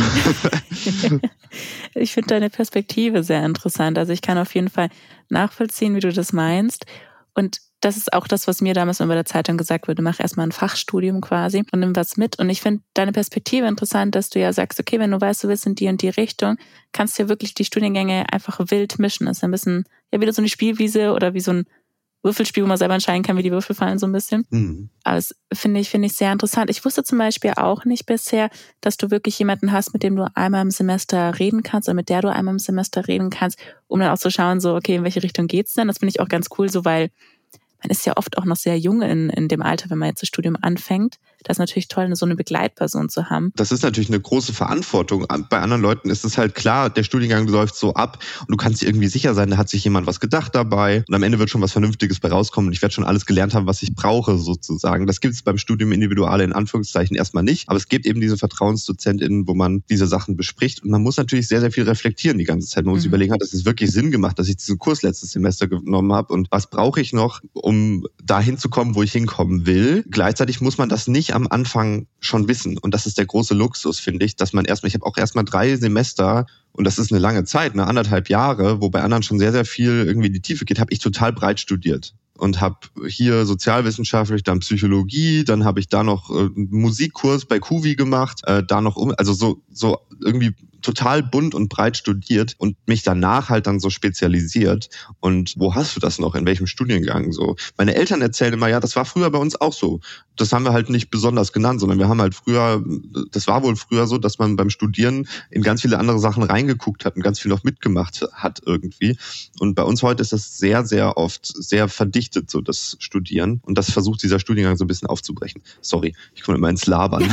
Ich finde deine Perspektive sehr interessant. Also ich kann auf jeden Fall nachvollziehen, wie du das meinst. Und das ist auch das, was mir damals bei der Zeitung gesagt wurde, mach erstmal ein Fachstudium quasi und nimm was mit. Und ich finde deine Perspektive interessant, dass du ja sagst, okay, wenn du weißt, du willst in die und die Richtung, kannst du ja wirklich die Studiengänge einfach wild mischen. Das ist ein bisschen ja wieder so eine Spielwiese oder wie so ein Würfelspiel, wo man selber entscheiden kann, wie die Würfel fallen so ein bisschen. Aber das finde ich sehr interessant. Ich wusste zum Beispiel auch nicht bisher, dass du wirklich jemanden hast, mit dem du einmal im Semester reden kannst oder mit der du einmal im Semester reden kannst, um dann auch zu schauen, so okay, in welche Richtung geht's denn? Das finde ich auch ganz cool, so weil man ist ja oft auch noch sehr jung in dem Alter, wenn man jetzt das Studium anfängt. Das ist natürlich toll, so eine Begleitperson zu haben. Das ist natürlich eine große Verantwortung. Bei anderen Leuten ist es halt klar, der Studiengang läuft so ab und du kannst dir irgendwie sicher sein, da hat sich jemand was gedacht dabei und am Ende wird schon was Vernünftiges bei rauskommen und ich werde schon alles gelernt haben, was ich brauche sozusagen. Das gibt es beim Studium Individuale in Anführungszeichen erstmal nicht, aber es gibt eben diese VertrauensdozentInnen, wo man diese Sachen bespricht und man muss natürlich sehr, sehr viel reflektieren die ganze Zeit. Man muss überlegen, hat das jetzt wirklich Sinn gemacht, dass ich diesen Kurs letztes Semester genommen habe und was brauche ich noch, um dahin zu kommen, wo ich hinkommen will. Gleichzeitig muss man das nicht am Anfang schon wissen. Und das ist der große Luxus, finde ich, dass man ich habe auch erstmal 3 Semester, und das ist eine lange Zeit, 1,5 Jahre, wo bei anderen schon sehr, sehr viel irgendwie in die Tiefe geht, habe ich total breit studiert. und habe hier sozialwissenschaftlich, dann Psychologie, dann habe ich da noch einen Musikkurs bei Kuvi gemacht, da noch also so irgendwie total bunt und breit studiert und mich danach halt dann so spezialisiert. Und wo hast du das noch? In welchem Studiengang? So, meine Eltern erzählen immer, ja, das war früher bei uns auch so. Das haben wir halt nicht besonders genannt, sondern wir haben halt das war wohl früher so, dass man beim Studieren in ganz viele andere Sachen reingeguckt hat und ganz viel noch mitgemacht hat irgendwie. Und bei uns heute ist das sehr, sehr oft sehr verdichtet, so das Studieren. Und das versucht dieser Studiengang so ein bisschen aufzubrechen. Sorry, ich komme immer ins Labern,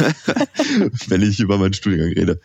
wenn ich über meinen Studiengang rede.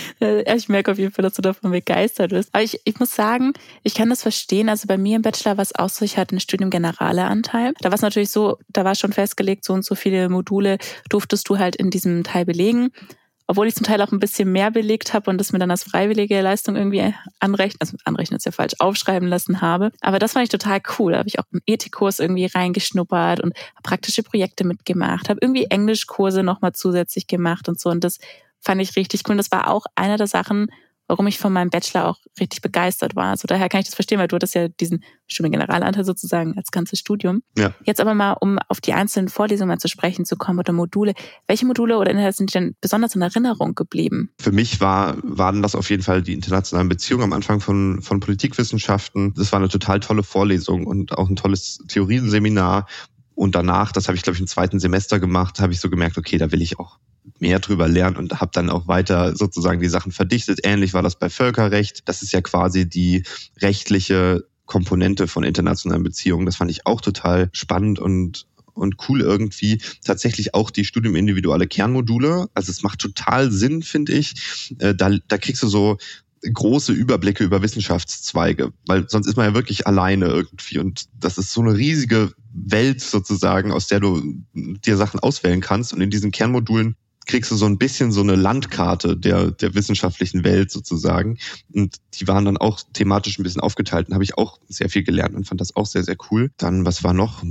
Ich merke auf jeden Fall, dass du davon begeistert bist. Aber ich muss sagen, ich kann das verstehen. Also bei mir im Bachelor war es auch so, ich hatte einen Studium Generale-Anteil. Da war es natürlich so, da war schon festgelegt, so und so viele Module durftest du halt in diesem Teil belegen. Obwohl ich zum Teil auch ein bisschen mehr belegt habe und das mir dann als freiwillige Leistung irgendwie anrechnen ist ja falsch, aufschreiben lassen habe. Aber das fand ich total cool. Da habe ich auch einen Ethikkurs irgendwie reingeschnuppert und habe praktische Projekte mitgemacht, habe irgendwie Englischkurse nochmal zusätzlich gemacht und so. Und das fand ich richtig cool. Und das war auch einer der Sachen, warum ich von meinem Bachelor auch richtig begeistert war. Also daher kann ich das verstehen, weil du hattest ja diesen Studiengeneralanteil sozusagen als ganzes Studium. Ja. Jetzt aber mal, um auf die einzelnen Vorlesungen mal zu sprechen zu kommen oder Module. Welche Module oder Inhalte sind dir denn besonders in Erinnerung geblieben? Für mich waren das auf jeden Fall die internationalen Beziehungen am Anfang von Politikwissenschaften. Das war eine total tolle Vorlesung und auch ein tolles Theorienseminar. Und danach, das habe ich glaube ich im 2. Semester gemacht, habe ich so gemerkt, okay, da will ich auch mehr drüber lernen und habe dann auch weiter sozusagen die Sachen verdichtet. Ähnlich war das bei Völkerrecht. Das ist ja quasi die rechtliche Komponente von internationalen Beziehungen. Das fand ich auch total spannend und cool irgendwie. Tatsächlich auch die studiumindividuelle Kernmodule. Also es macht total Sinn, finde ich. Da kriegst du so große Überblicke über Wissenschaftszweige, weil sonst ist man ja wirklich alleine irgendwie und das ist so eine riesige Welt sozusagen, aus der du dir Sachen auswählen kannst und in diesen Kernmodulen kriegst du so ein bisschen so eine Landkarte der wissenschaftlichen Welt sozusagen und die waren dann auch thematisch ein bisschen aufgeteilt und habe ich auch sehr viel gelernt und fand das auch sehr, sehr cool. Dann, was war noch?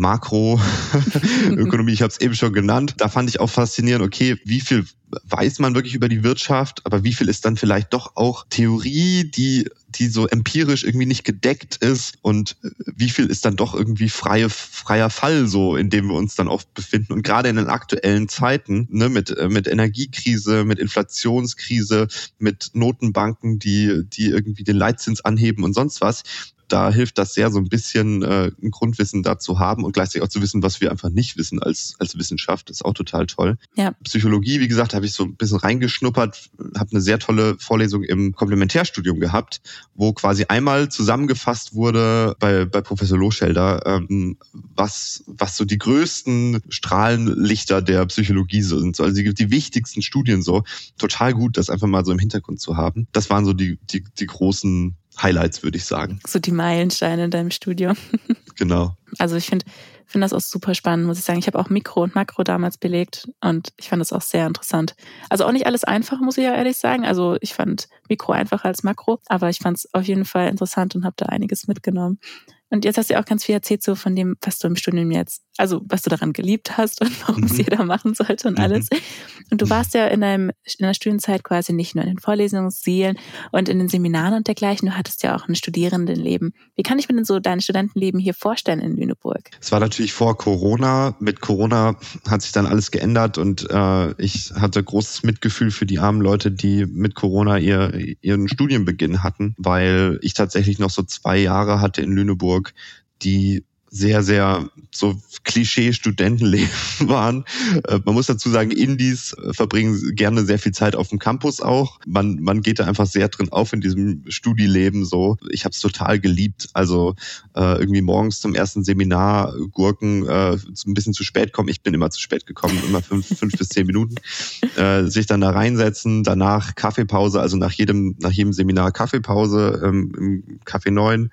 Makroökonomie, ich habe es eben schon genannt. Da fand ich auch faszinierend, okay, wie viel weiß man wirklich über die Wirtschaft, aber wie viel ist dann vielleicht doch auch Theorie, die so empirisch irgendwie nicht gedeckt ist und wie viel ist dann doch irgendwie freier Fall so, in dem wir uns dann oft befinden und gerade in den aktuellen Zeiten, ne, mit Energiekrise, mit Inflationskrise, mit Notenbanken, die irgendwie den Leitzins anheben und sonst was. Da hilft das sehr, so ein bisschen ein Grundwissen dazu haben und gleichzeitig auch zu wissen, was wir einfach nicht wissen als Wissenschaft. Das ist auch total toll. Ja. Psychologie, wie gesagt, habe ich so ein bisschen reingeschnuppert, habe eine sehr tolle Vorlesung im Komplementärstudium gehabt, wo quasi einmal zusammengefasst wurde bei Professor Loschelder, was so die größten Strahlenlichter der Psychologie sind. Also die wichtigsten Studien so. Total gut, das einfach mal so im Hintergrund zu haben. Das waren so die großen Highlights, würde ich sagen. So die Meilensteine in deinem Studium. Genau. Also ich finde das auch super spannend, muss ich sagen. Ich habe auch Mikro und Makro damals belegt und ich fand das auch sehr interessant. Also auch nicht alles einfach, muss ich ja ehrlich sagen. Also ich fand Mikro einfacher als Makro, aber ich fand es auf jeden Fall interessant und habe da einiges mitgenommen. Und jetzt hast du auch ganz viel erzählt so von dem, was du im Studium jetzt, also was du daran geliebt hast und warum es jeder machen sollte und alles. Und du warst ja in der Studienzeit quasi nicht nur in den Vorlesungssälen und in den Seminaren und dergleichen, du hattest ja auch ein Studierendenleben. Wie kann ich mir denn so dein Studentenleben hier vorstellen in Lüneburg? Es war natürlich vor Corona. Mit Corona hat sich dann alles geändert und ich hatte großes Mitgefühl für die armen Leute, die mit Corona ihren Studienbeginn hatten, weil ich tatsächlich noch so 2 Jahre hatte in Lüneburg, die sehr, sehr so Klischee-Studentenleben waren. Man muss dazu sagen, Indis verbringen gerne sehr viel Zeit auf dem Campus auch. Man geht da einfach sehr drin auf in diesem Studieleben so. Ich habe es total geliebt. Also irgendwie morgens zum ersten Seminar gurken, ein bisschen zu spät kommen. Ich bin immer zu spät gekommen, immer 5 bis 10 Minuten. Sich dann da reinsetzen, danach Kaffeepause, also nach jedem Seminar Kaffeepause im Café 9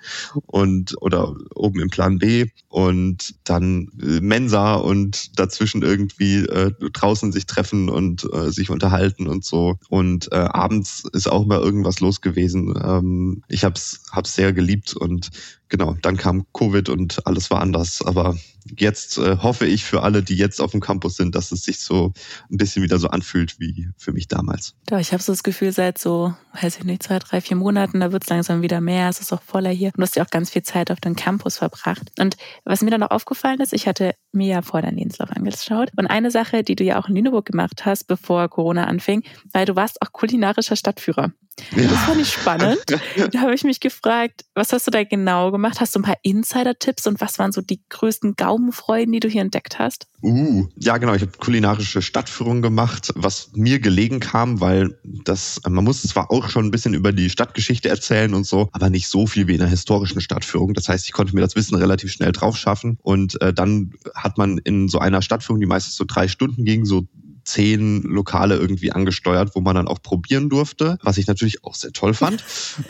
oder oben im Plan B. Und dann Mensa und dazwischen irgendwie draußen sich treffen und sich unterhalten und so. Und abends ist auch mal irgendwas los gewesen. Ich hab's sehr geliebt und genau, dann kam Covid und alles war anders. Aber jetzt hoffe ich für alle, die jetzt auf dem Campus sind, dass es sich so ein bisschen wieder so anfühlt wie für mich damals. Doch, ich habe so das Gefühl, seit so, 2, 3, 4 Monaten, da wird es langsam wieder mehr. Es ist auch voller hier. Und du hast ja auch ganz viel Zeit auf dem Campus verbracht. Und was mir dann noch aufgefallen ist, ich hatte mir ja vor deinen Lebenslauf angeschaut. Und eine Sache, die du ja auch in Lüneburg gemacht hast, bevor Corona anfing, weil du warst auch kulinarischer Stadtführer. Ja. Das fand ich spannend. Da habe ich mich gefragt, was hast du da genau gemacht? Hast du ein paar Insider-Tipps und was waren so die größten Gaumenfreuden, die du hier entdeckt hast? Ja, genau. Ich habe kulinarische Stadtführung gemacht, was mir gelegen kam, weil man muss zwar auch schon ein bisschen über die Stadtgeschichte erzählen und so, aber nicht so viel wie in einer historischen Stadtführung. Das heißt, ich konnte mir das Wissen relativ schnell drauf schaffen und dann hat man in so einer Stadtführung, die meistens so 3 Stunden ging, so 10 Lokale irgendwie angesteuert, wo man dann auch probieren durfte, was ich natürlich auch sehr toll fand.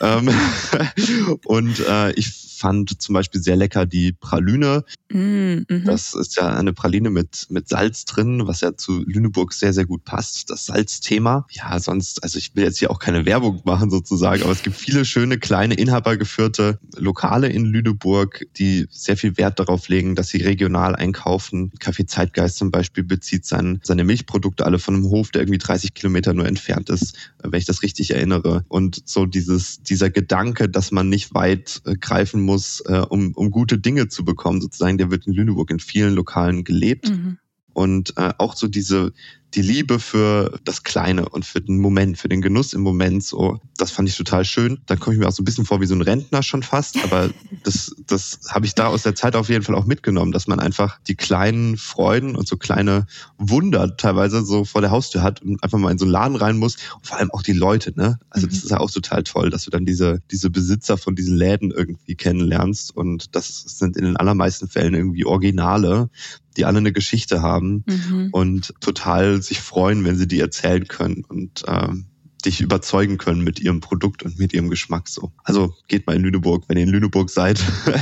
Und ich fand zum Beispiel sehr lecker die Praline. Das ist ja eine Praline mit Salz drin, was ja zu Lüneburg sehr, sehr gut passt. Das Salzthema. Ja, sonst, also ich will jetzt hier auch keine Werbung machen sozusagen, aber es gibt viele schöne, kleine, inhabergeführte Lokale in Lüneburg, die sehr viel Wert darauf legen, dass sie regional einkaufen. Café Zeitgeist zum Beispiel bezieht seine Milchprodukte alle von einem Hof, der irgendwie 30 Kilometer nur entfernt ist, wenn ich das richtig erinnere. Und so dieser Gedanke, dass man nicht weit greifen muss, um gute Dinge zu bekommen, sozusagen, der wird in Lüneburg in vielen Lokalen gelebt. Und auch so die Liebe für das Kleine und für den Moment, für den Genuss im Moment, so, das fand ich total schön. Dann komme ich mir auch so ein bisschen vor wie so ein Rentner schon fast, aber das habe ich da aus der Zeit auf jeden Fall auch mitgenommen, dass man einfach die kleinen Freuden und so kleine Wunder teilweise so vor der Haustür hat und einfach mal in so einen Laden rein muss und vor allem auch die Leute, ne? Also das ist ja auch total toll, dass du dann diese Besitzer von diesen Läden irgendwie kennenlernst und das sind in den allermeisten Fällen irgendwie Originale, die alle eine Geschichte haben und total sich freuen, wenn sie die erzählen können und dich überzeugen können mit ihrem Produkt und mit ihrem Geschmack so. Also geht mal in Lüneburg, wenn ihr in Lüneburg seid,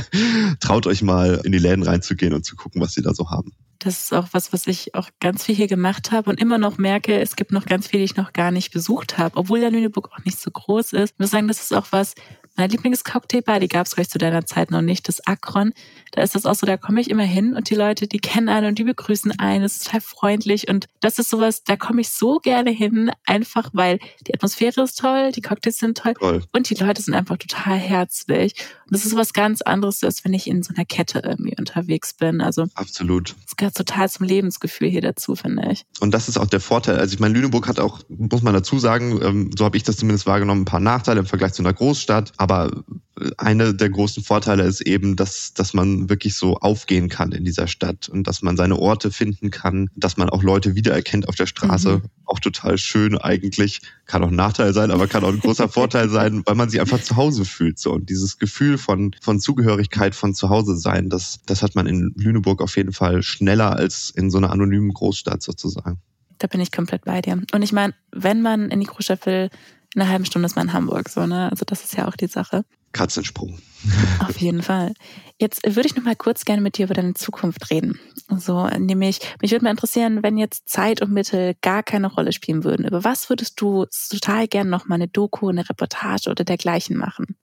traut euch mal in die Läden reinzugehen und zu gucken, was sie da so haben. Das ist auch was ich auch ganz viel hier gemacht habe und immer noch merke, es gibt noch ganz viel, die ich noch gar nicht besucht habe, obwohl ja Lüneburg auch nicht so groß ist. Ich muss sagen, das ist auch was, meine Lieblingscocktailbar, die gab es vielleicht zu deiner Zeit noch nicht, das Akron. Da ist das auch so, da komme ich immer hin und die Leute, die kennen einen und die begrüßen einen, es ist total freundlich und das ist sowas, da komme ich so gerne hin, einfach weil die Atmosphäre ist toll, die Cocktails sind toll und die Leute sind einfach total herzlich. Und das ist sowas ganz anderes, als wenn ich in so einer Kette irgendwie unterwegs bin. Also absolut. Es gehört total zum Lebensgefühl hier dazu, finde ich. Und das ist auch der Vorteil. Also ich meine, Lüneburg hat auch, muss man dazu sagen, so habe ich das zumindest wahrgenommen, ein paar Nachteile im Vergleich zu einer Großstadt. Aber einer der großen Vorteile ist eben, dass man wirklich so aufgehen kann in dieser Stadt und dass man seine Orte finden kann, dass man auch Leute wiedererkennt auf der Straße. Auch total schön eigentlich. Kann auch ein Nachteil sein, aber kann auch ein großer Vorteil sein, weil man sich einfach zu Hause fühlt. So. Und dieses Gefühl von Zugehörigkeit, von zu Hause sein, das hat man in Lüneburg auf jeden Fall schneller als in so einer anonymen Großstadt sozusagen. Da bin ich komplett bei dir. Und ich meine, wenn man in die Großstadt will, in einer halben Stunde ist man in Hamburg. So, ne? Also das ist ja auch die Sache. Katzensprung. Auf jeden Fall. Jetzt würde ich noch mal kurz gerne mit dir über deine Zukunft reden. So, nämlich, mich würde mal interessieren, wenn jetzt Zeit und Mittel gar keine Rolle spielen würden, über was würdest du total gerne noch mal eine Doku, eine Reportage oder dergleichen machen?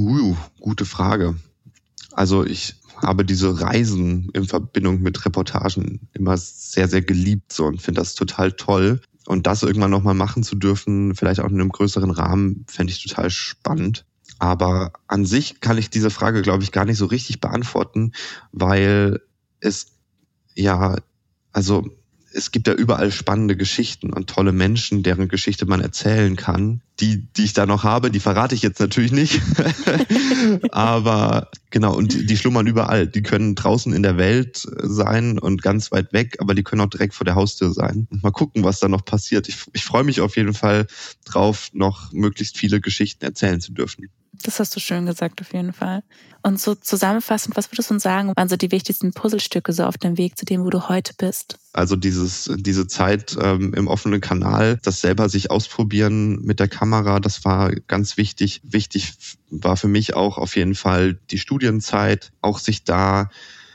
Gute Frage. Also ich habe diese Reisen in Verbindung mit Reportagen immer sehr, sehr geliebt so und finde das total toll. Und das irgendwann nochmal machen zu dürfen, vielleicht auch in einem größeren Rahmen, fände ich total spannend. Aber an sich kann ich diese Frage, glaube ich, gar nicht so richtig beantworten, weil es gibt ja überall spannende Geschichten und tolle Menschen, deren Geschichte man erzählen kann. Die ich da noch habe, die verrate ich jetzt natürlich nicht. Aber genau, und die schlummern überall. Die können draußen in der Welt sein und ganz weit weg, aber die können auch direkt vor der Haustür sein. Und mal gucken, was da noch passiert. Ich freue mich auf jeden Fall drauf, noch möglichst viele Geschichten erzählen zu dürfen. Das hast du schön gesagt, auf jeden Fall. Und so zusammenfassend, was würdest du uns sagen, waren so die wichtigsten Puzzlestücke so auf dem Weg zu dem, wo du heute bist? Also diese Zeit im offenen Kanal, das selber sich ausprobieren mit der Kamera, das war ganz wichtig. Wichtig war für mich auch auf jeden Fall die Studienzeit, auch sich da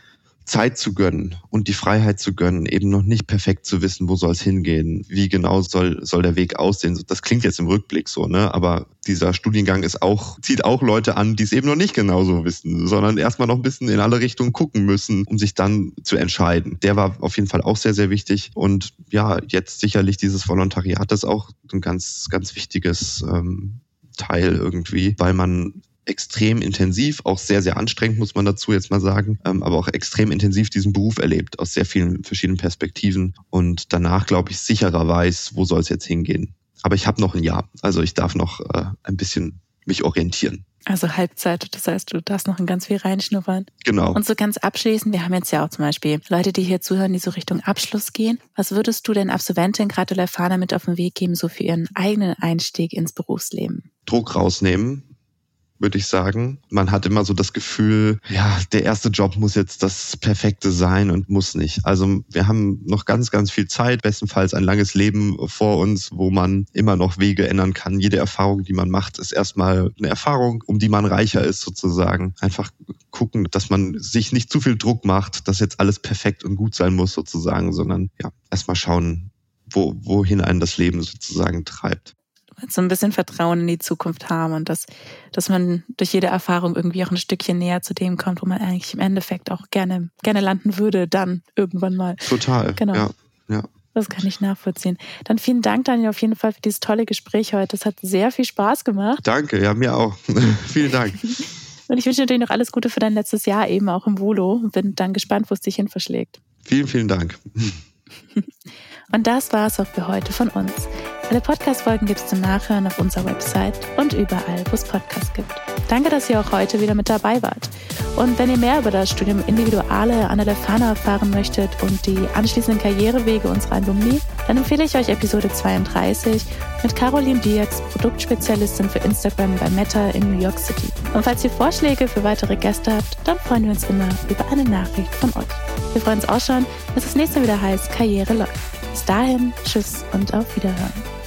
Zeit zu gönnen und die Freiheit zu gönnen, eben noch nicht perfekt zu wissen, wo soll es hingehen, wie genau soll der Weg aussehen. Das klingt jetzt im Rückblick so, ne? Aber dieser Studiengang zieht auch Leute an, die es eben noch nicht genauso wissen, sondern erstmal noch ein bisschen in alle Richtungen gucken müssen, um sich dann zu entscheiden. Der war auf jeden Fall auch sehr, sehr wichtig. Und ja, jetzt sicherlich dieses Volontariat ist auch ein ganz, ganz wichtiges Teil irgendwie, weil man extrem intensiv, auch sehr, sehr anstrengend, muss man dazu jetzt mal sagen, aber auch extrem intensiv diesen Beruf erlebt, aus sehr vielen verschiedenen Perspektiven und danach, glaube ich, sicherer weiß, wo soll es jetzt hingehen. Aber ich habe noch ein Jahr, also ich darf noch ein bisschen mich orientieren. Also Halbzeit, das heißt, du darfst noch in ganz viel reinschnuppern. Genau. Und so ganz abschließend, wir haben jetzt ja auch zum Beispiel Leute, die hier zuhören, die so Richtung Abschluss gehen. Was würdest du den Absolventinnen gerade oder Erfahrenen mit auf den Weg geben, so für ihren eigenen Einstieg ins Berufsleben? Druck rausnehmen, würde ich sagen. Man hat immer so das Gefühl, ja, der erste Job muss jetzt das Perfekte sein und muss nicht. Also wir haben noch ganz, ganz viel Zeit, bestenfalls ein langes Leben vor uns, wo man immer noch Wege ändern kann. Jede Erfahrung, die man macht, ist erstmal eine Erfahrung, um die man reicher ist sozusagen. Einfach gucken, dass man sich nicht zu viel Druck macht, dass jetzt alles perfekt und gut sein muss sozusagen, sondern ja, erstmal schauen, wohin einen das Leben sozusagen treibt. So ein bisschen Vertrauen in die Zukunft haben und dass man durch jede Erfahrung irgendwie auch ein Stückchen näher zu dem kommt, wo man eigentlich im Endeffekt auch gerne landen würde, dann irgendwann mal. Total, genau. Ja. Das kann ich nachvollziehen. Dann vielen Dank, Daniel, auf jeden Fall für dieses tolle Gespräch heute. Es hat sehr viel Spaß gemacht. Danke, ja, mir auch. Vielen Dank. Und ich wünsche dir natürlich noch alles Gute für dein letztes Jahr eben auch im Volo und bin dann gespannt, wo es dich hin verschlägt. Vielen, vielen Dank. Und das war es auch für heute von uns. Alle Podcast-Folgen gibt es zum Nachhören auf unserer Website und überall, wo es Podcasts gibt. Danke, dass ihr auch heute wieder mit dabei wart. Und wenn ihr mehr über das Studium Individuale an der Lefana erfahren möchtet und die anschließenden Karrierewege unserer Alumni, dann empfehle ich euch Episode 32 mit Caroline Diaz, Produktspezialistin für Instagram bei Meta in New York City. Und falls ihr Vorschläge für weitere Gäste habt, dann freuen wir uns immer über eine Nachricht von euch. Wir freuen uns auch schon, dass das nächste Mal wieder heißt Karriere läuft. Bis dahin, tschüss und auf Wiederhören.